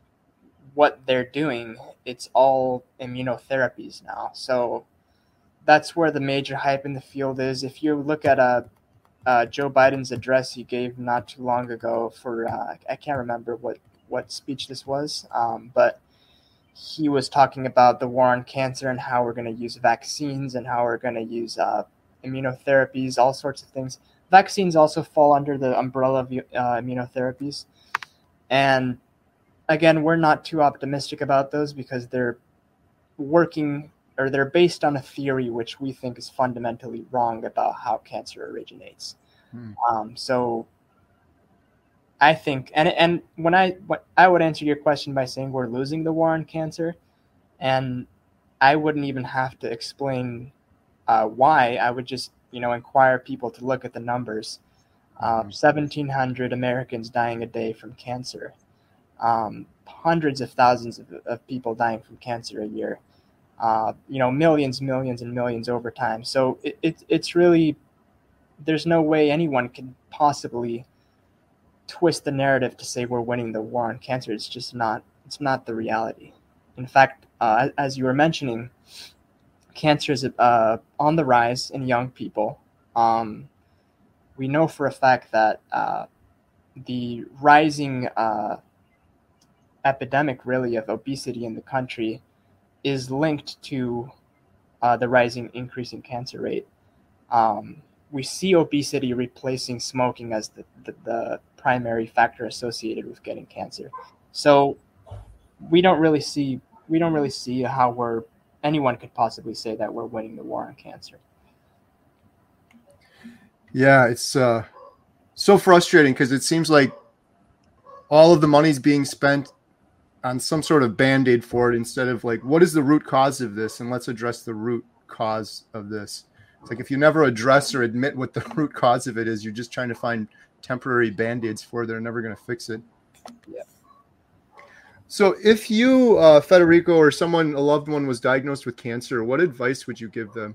what they're doing, it's all immunotherapies now. So that's where the major hype in the field is. If you look at uh, uh, Joe Biden's address he gave not too long ago for uh, I can't remember what what speech this was, um, but he was talking about the war on cancer and how we're going to use vaccines and how we're going to use uh, immunotherapies, all sorts of things. Vaccines also fall under the umbrella of uh, immunotherapies. And again, we're not too optimistic about those because they're working or they're based on a theory which we think is fundamentally wrong about how cancer originates. Hmm. Um, so I think, and and when I what I would answer your question by saying we're losing the war on cancer, and I wouldn't even have to explain uh, why. I would just, you know, inquire people to look at the numbers. Uh, seventeen hundred Americans dying a day from cancer, um, hundreds of thousands of, of people dying from cancer a year, uh, you know, millions, millions, and millions over time. So it, it, it's really, there's no way anyone can possibly twist the narrative to say we're winning the war on cancer. It's just not, it's not the reality. In fact, uh, as you were mentioning, cancer is uh, on the rise in young people. Um, we know for a fact that uh, the rising uh, epidemic, really, of obesity in the country is linked to uh, the rising increasing cancer rate. Um, we see obesity replacing smoking as the, the, the primary factor associated with getting cancer. So we don't really see we don't really see how we're anyone could possibly say that we're winning the war on cancer. Yeah, it's uh, so frustrating because it seems like all of the money's being spent on some sort of Band-Aid for it instead of like, what is the root cause of this? And let's address the root cause of this. It's like if you never address or admit what the root cause of it is, you're just trying to find temporary Band-Aids for it. They're never going to fix it. Yeah. So if you, uh, Federico, or someone, a loved one was diagnosed with cancer, what advice would you give them?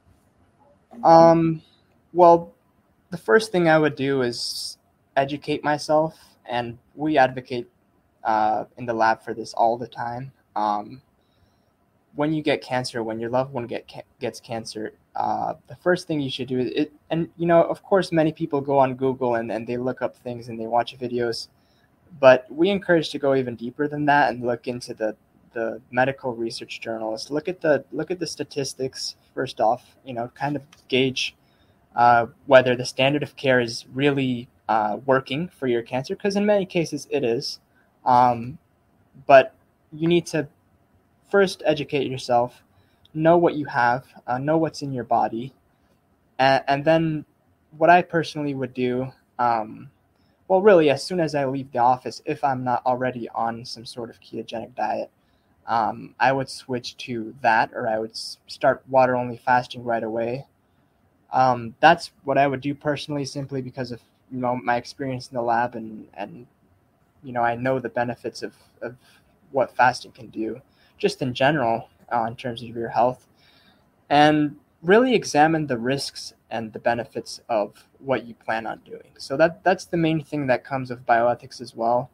Um, well, the first thing I would do is educate myself, and we advocate uh, in the lab for this all the time. Um, when you get cancer, when your loved one get ca- gets cancer, uh, the first thing you should do is, it, and you know, of course, many people go on Google and, and they look up things and they watch videos, but we encourage to go even deeper than that and look into the, the medical research journals. Look at the look at the statistics first off. You know, kind of gauge uh, whether the standard of care is really uh, working for your cancer, because in many cases it is. Um, but you need to first educate yourself, know what you have, uh, know what's in your body. And, and then what I personally would do, um, well, really, as soon as I leave the office, if I'm not already on some sort of ketogenic diet, um, I would switch to that, or I would s- start water-only fasting right away. Um, that's what I would do personally, simply because of, you know, my experience in the lab, and, and you know, I know the benefits of, of what fasting can do just in general uh, in terms of your health, and really examine the risks and the benefits of what you plan on doing. So that that's the main thing that comes with bioethics as well.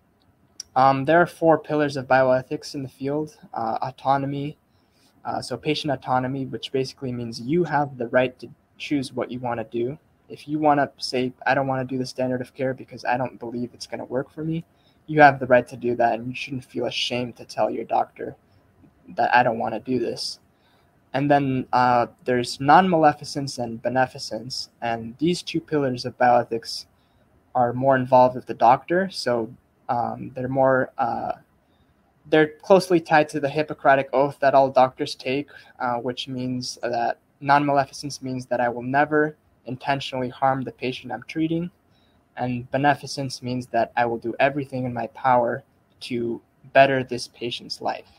Um, there are four pillars of bioethics in the field: uh, autonomy, uh, so patient autonomy, which basically means you have the right to choose what you want to do. If you want to say, I don't want to do the standard of care because I don't believe it's going to work for me, you have the right to do that, and you shouldn't feel ashamed to tell your doctor that I don't want to do this. And then uh, there's non-maleficence and beneficence, and these two pillars of bioethics are more involved with the doctor, so um, they're more uh, they're closely tied to the Hippocratic Oath that all doctors take, uh, which means that non-maleficence means that I will never intentionally harm the patient I'm treating, and beneficence means that I will do everything in my power to better this patient's life.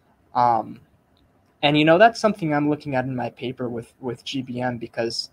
Um, and you know, that's something I'm looking at in my paper with, with G B M, because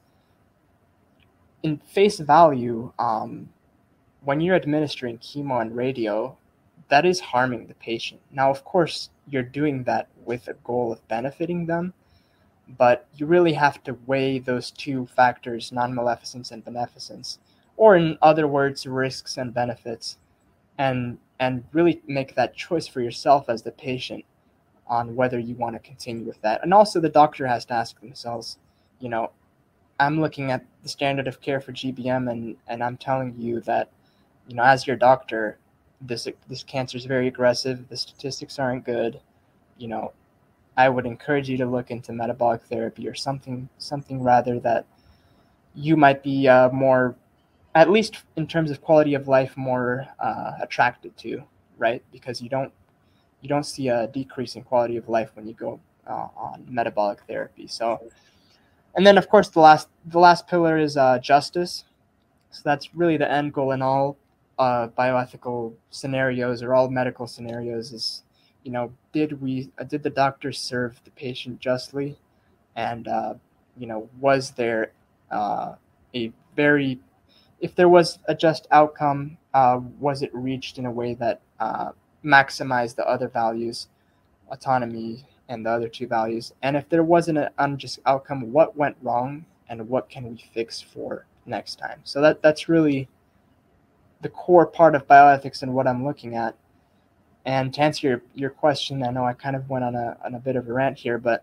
in face value, um, when you're administering chemo and radio, that is harming the patient. Now, of course, you're doing that with a goal of benefiting them, but you really have to weigh those two factors, non-maleficence and beneficence, or in other words, risks and benefits, and and really make that choice for yourself as the patient on whether you want to continue with that. And also the doctor has to ask themselves, you know, I'm looking at the standard of care for G B M, and, and I'm telling you that, you know, as your doctor, this this cancer is very aggressive, the statistics aren't good, you know, I would encourage you to look into metabolic therapy or something, something rather that you might be uh, more at least in terms of quality of life, more uh, attracted to, right? Because you don't you don't see a decrease in quality of life when you go uh, on metabolic therapy. So, and then of course the last the last pillar is uh, justice. So that's really the end goal in all uh, bioethical scenarios or all medical scenarios. Is, you know, did we uh, did the doctor serve the patient justly, and uh, you know, was there uh, a very if there was a just outcome, uh, was it reached in a way that uh, maximized the other values, autonomy, and the other two values? And if there wasn't an unjust outcome, what went wrong, and what can we fix for next time? So that that's really the core part of bioethics and what I'm looking at. And to answer your, your question, I know I kind of went on a on a bit of a rant here, but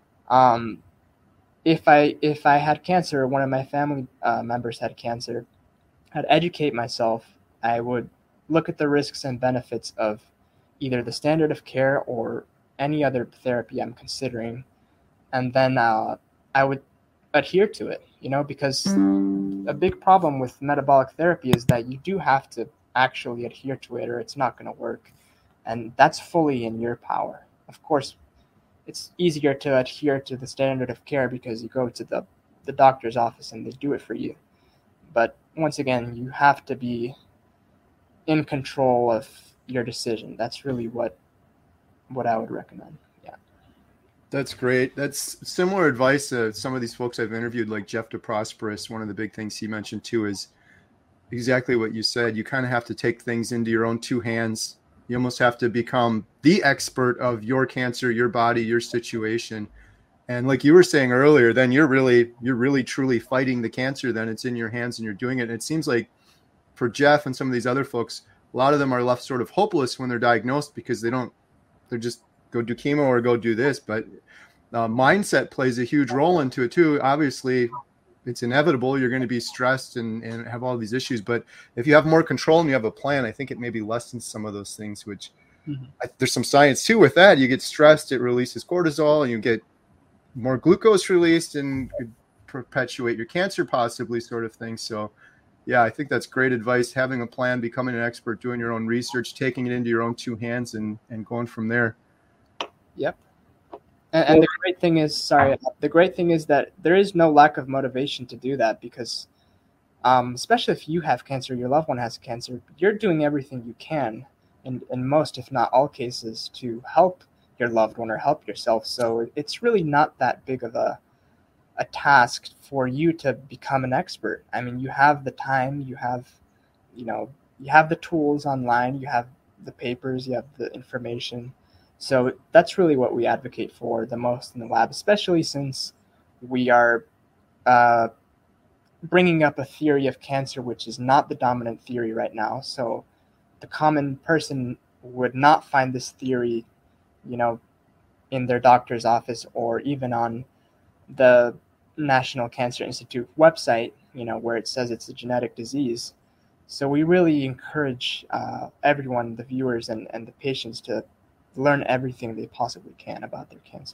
um, if I if I had cancer, or one of my family uh, members had cancer, I'd educate myself. I would look at the risks and benefits of either the standard of care or any other therapy I'm considering, and then uh, I would adhere to it, you know, because a big problem with metabolic therapy is that you do have to actually adhere to it or it's not going to work. And that's fully in your power. Of course, it's easier to adhere to the standard of care because you go to the, the doctor's office and they do it for you. But once again, you have to be in control of your decision. That's really what what I would recommend. Yeah. That's great. That's similar advice to some of these folks I've interviewed, like Jeff DeProsperous. One of the big things he mentioned too is exactly what you said. You kind of have to take things into your own two hands. You almost have to become the expert of your cancer, your body, your situation. And like you were saying earlier, then you're really, you're really truly fighting the cancer. Then it's in your hands and you're doing it. And it seems like for Jeff and some of these other folks, a lot of them are left sort of hopeless when they're diagnosed because they don't, they're just go do chemo or go do this. But uh, mindset plays a huge role into it too. Obviously, it's inevitable. You're going to be stressed and, and have all these issues. But if you have more control and you have a plan, I think it maybe lessens some of those things, which mm-hmm. I, there's some science too with that. You get stressed, it releases cortisol, and you get more glucose released and could perpetuate your cancer possibly, sort of thing. So yeah, I think that's great advice. Having a plan, becoming an expert, doing your own research, taking it into your own two hands and, and going from there. Yep. And, and the great thing is, sorry, the great thing is that there is no lack of motivation to do that because um, especially if you have cancer, your loved one has cancer, you're doing everything you can in, in most, if not all cases, to help your loved one or help yourself. So it's really not that big of a a task for you to become an expert. I mean, you have the time, you have, you know, you have the tools online, you have the papers, you have the information. So that's really what we advocate for the most in the lab, especially since we are uh, bringing up a theory of cancer, which is not the dominant theory right now. So the common person would not find this theory, you know, in their doctor's office or even on the National Cancer Institute website, you know, where it says it's a genetic disease. So we really encourage uh, everyone, the viewers and, and the patients, to learn everything they possibly can about their cancer.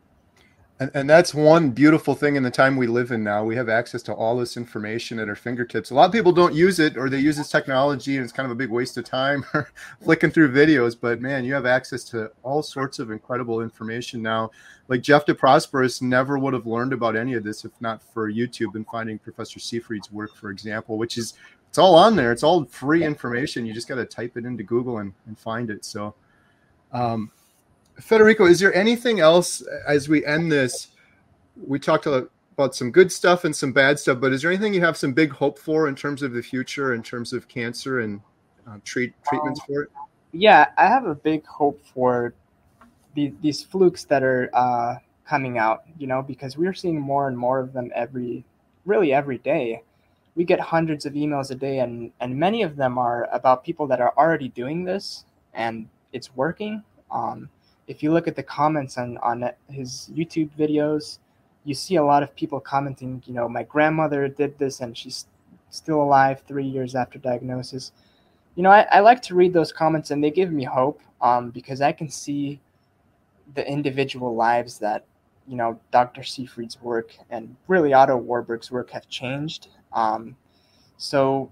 And, and that's one beautiful thing in the time we live in now. We have access to all this information at our fingertips. A lot of people don't use it, or they use this technology and it's kind of a big waste of time flicking through videos. But man, you have access to all sorts of incredible information now. Like Jeff DeProsperous never would have learned about any of this if not for YouTube and finding Professor Seyfried's work, for example, which is, it's all on there. It's all free information. You just got to type it into Google and, and find it. So, um, Federico, is there anything else as we end this? We talked about some good stuff and some bad stuff, but is there anything you have some big hope for in terms of the future, in terms of cancer and uh, treat treatments um, for it? Yeah, I have a big hope for the, these flukes that are uh, coming out, you know, because we're seeing more and more of them every, really every day. We get hundreds of emails a day, and, and many of them are about people that are already doing this, and it's working. Um, If you look at the comments on, on his YouTube videos, you see a lot of people commenting, you know, my grandmother did this and she's still alive three years after diagnosis. You know, I, I like to read those comments and they give me hope um, because I can see the individual lives that, you know, Doctor Seyfried's work and really Otto Warburg's work have changed. Um, So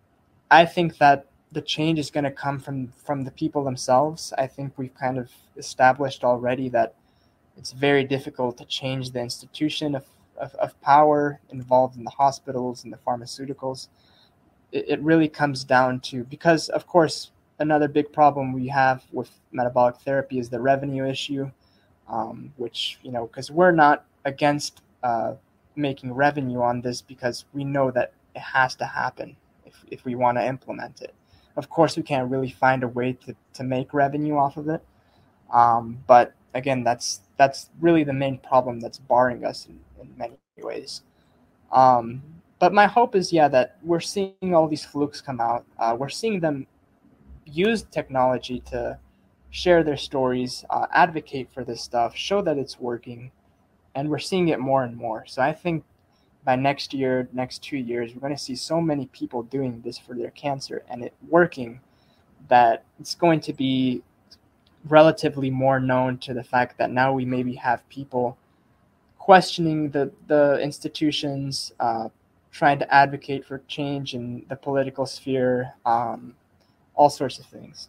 I think that the change is going to come from, from the people themselves. I think we've kind of established already that it's very difficult to change the institution of, of, of power involved in the hospitals and the pharmaceuticals. It, it really comes down to, because of course, another big problem we have with metabolic therapy is the revenue issue, um, which, you know, because we're not against uh, making revenue on this, because we know that it has to happen if, if we want to implement it. Of course, we can't really find a way to, to make revenue off of it. Um, but again, that's that's really the main problem that's barring us in, in many ways. Um, but my hope is, yeah, that we're seeing all these flukes come out. Uh, we're seeing them use technology to share their stories, uh, advocate for this stuff, show that it's working, and we're seeing it more and more. So I think by next year, next two years, we're going to see so many people doing this for their cancer and it working, that it's going to be relatively more known to the fact that now we maybe have people questioning the, the institutions, uh, trying to advocate for change in the political sphere, um, all sorts of things.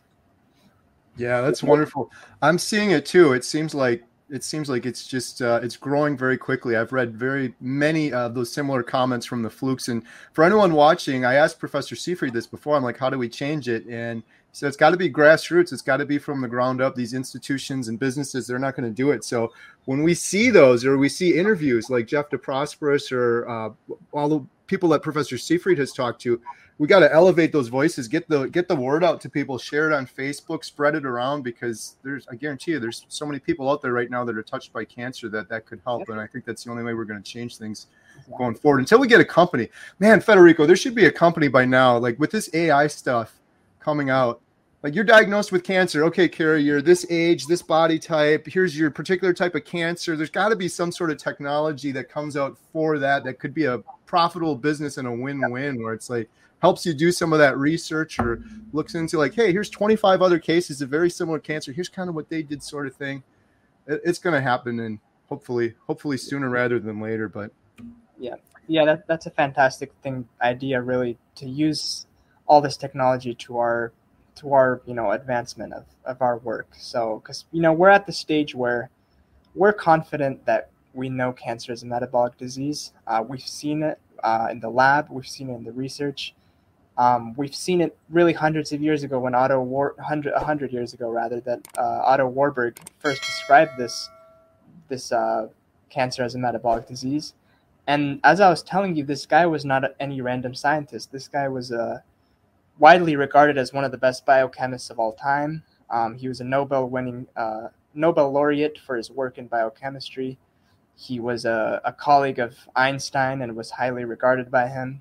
Yeah, that's wonderful. I'm seeing it too. It seems like it seems like it's just uh, it's growing very quickly. I've read very many of uh, those similar comments from the flukes. And for anyone watching, I asked Professor Seyfried this before. I'm like, how do we change it? And he said, it's got to be grassroots. It's got to be from the ground up. These institutions and businesses, they're not going to do it. So when we see those, or we see interviews like Jeff DeProsperous or uh, all the people that Professor Seyfried has talked to, we got to elevate those voices, get the get the word out to people, share it on Facebook, spread it around, because there's, I guarantee you, there's so many people out there right now that are touched by cancer that that could help. And I think that's the only way we're going to change things going forward until we get a company. Man, Federico, there should be a company by now, like with this A I stuff coming out. Like, you're diagnosed with cancer. Okay, Carrie, you're this age, this body type. Here's your particular type of cancer. There's got to be some sort of technology that comes out for that that could be a profitable business and a win-win, where it's like helps you do some of that research, or looks into like, hey, here's twenty-five other cases of very similar cancer. Here's kind of what they did, sort of thing. It, it's going to happen, and hopefully, hopefully sooner rather than later. But yeah, yeah, that, that's a fantastic thing idea, really, to use all this technology to our to our you know advancement of, of our work. So because you know we're at the stage where we're confident that we know cancer is a metabolic disease. Uh, we've seen it uh, in the lab. We've seen it in the research. Um, we've seen it really hundreds of years ago when Otto War hundred a hundred years ago rather that uh, Otto Warburg first described this this uh, cancer as a metabolic disease. And as I was telling you, this guy was not any random scientist. This guy was uh, widely regarded as one of the best biochemists of all time. Um, he was a Nobel-winning uh, Nobel laureate for his work in biochemistry. He was a, a colleague of Einstein and was highly regarded by him.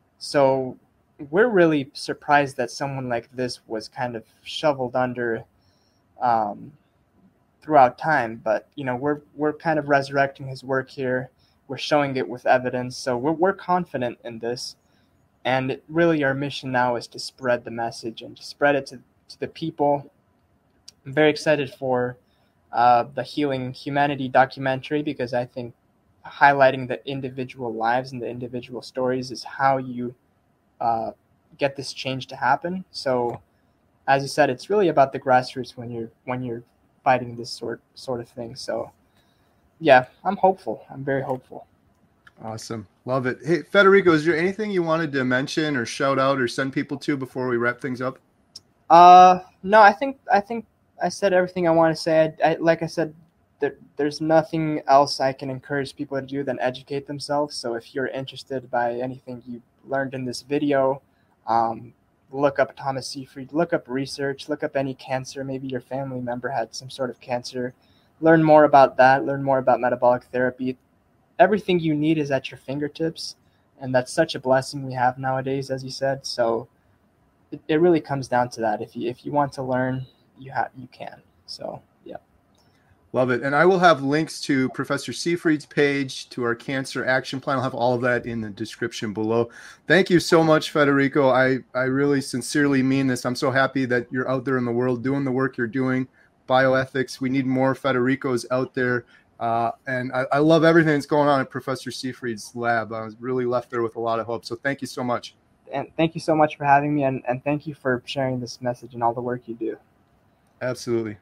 So we're really surprised that someone like this was kind of shoveled under um, throughout time. But, you know, we're we're kind of resurrecting his work here. We're showing it with evidence. So we're we're confident in this. And it, really our mission now is to spread the message and to spread it to, to the people. I'm very excited for uh, the Healing Humanity documentary, because I think highlighting the individual lives and the individual stories is how you uh, get this change to happen. So, as you said, it's really about the grassroots when you're when you're fighting this sort sort of thing. So, yeah, I'm hopeful. I'm very hopeful. Awesome. Love it. Hey, Federico, is there anything you wanted to mention or shout out or send people to before we wrap things up? Uh, no, I think I think I said everything I want to say. I, I, like I said, there, there's nothing else I can encourage people to do than educate themselves. So if you're interested by anything you learned in this video, um, look up Thomas Seyfried, look up research, look up any cancer. Maybe your family member had some sort of cancer. Learn more about that. Learn more about metabolic therapy. Everything you need is at your fingertips, and that's such a blessing we have nowadays, as you said. So it, it really comes down to that. If you if you want to learn, you have you can. So yeah, love it. And I will have links to Professor Seyfried's page, to our cancer action plan. I'll have all of that in the description below. Thank you so much, Federico. I I really sincerely mean this. I'm so happy that you're out there in the world doing the work you're doing. Bioethics. We need more Federicos out there. Uh, and I, I love everything that's going on at Professor Seyfried's lab. I was really left there with a lot of hope. So thank you so much. and thank you so much for having me, and, and thank you for sharing this message and all the work you do. Absolutely.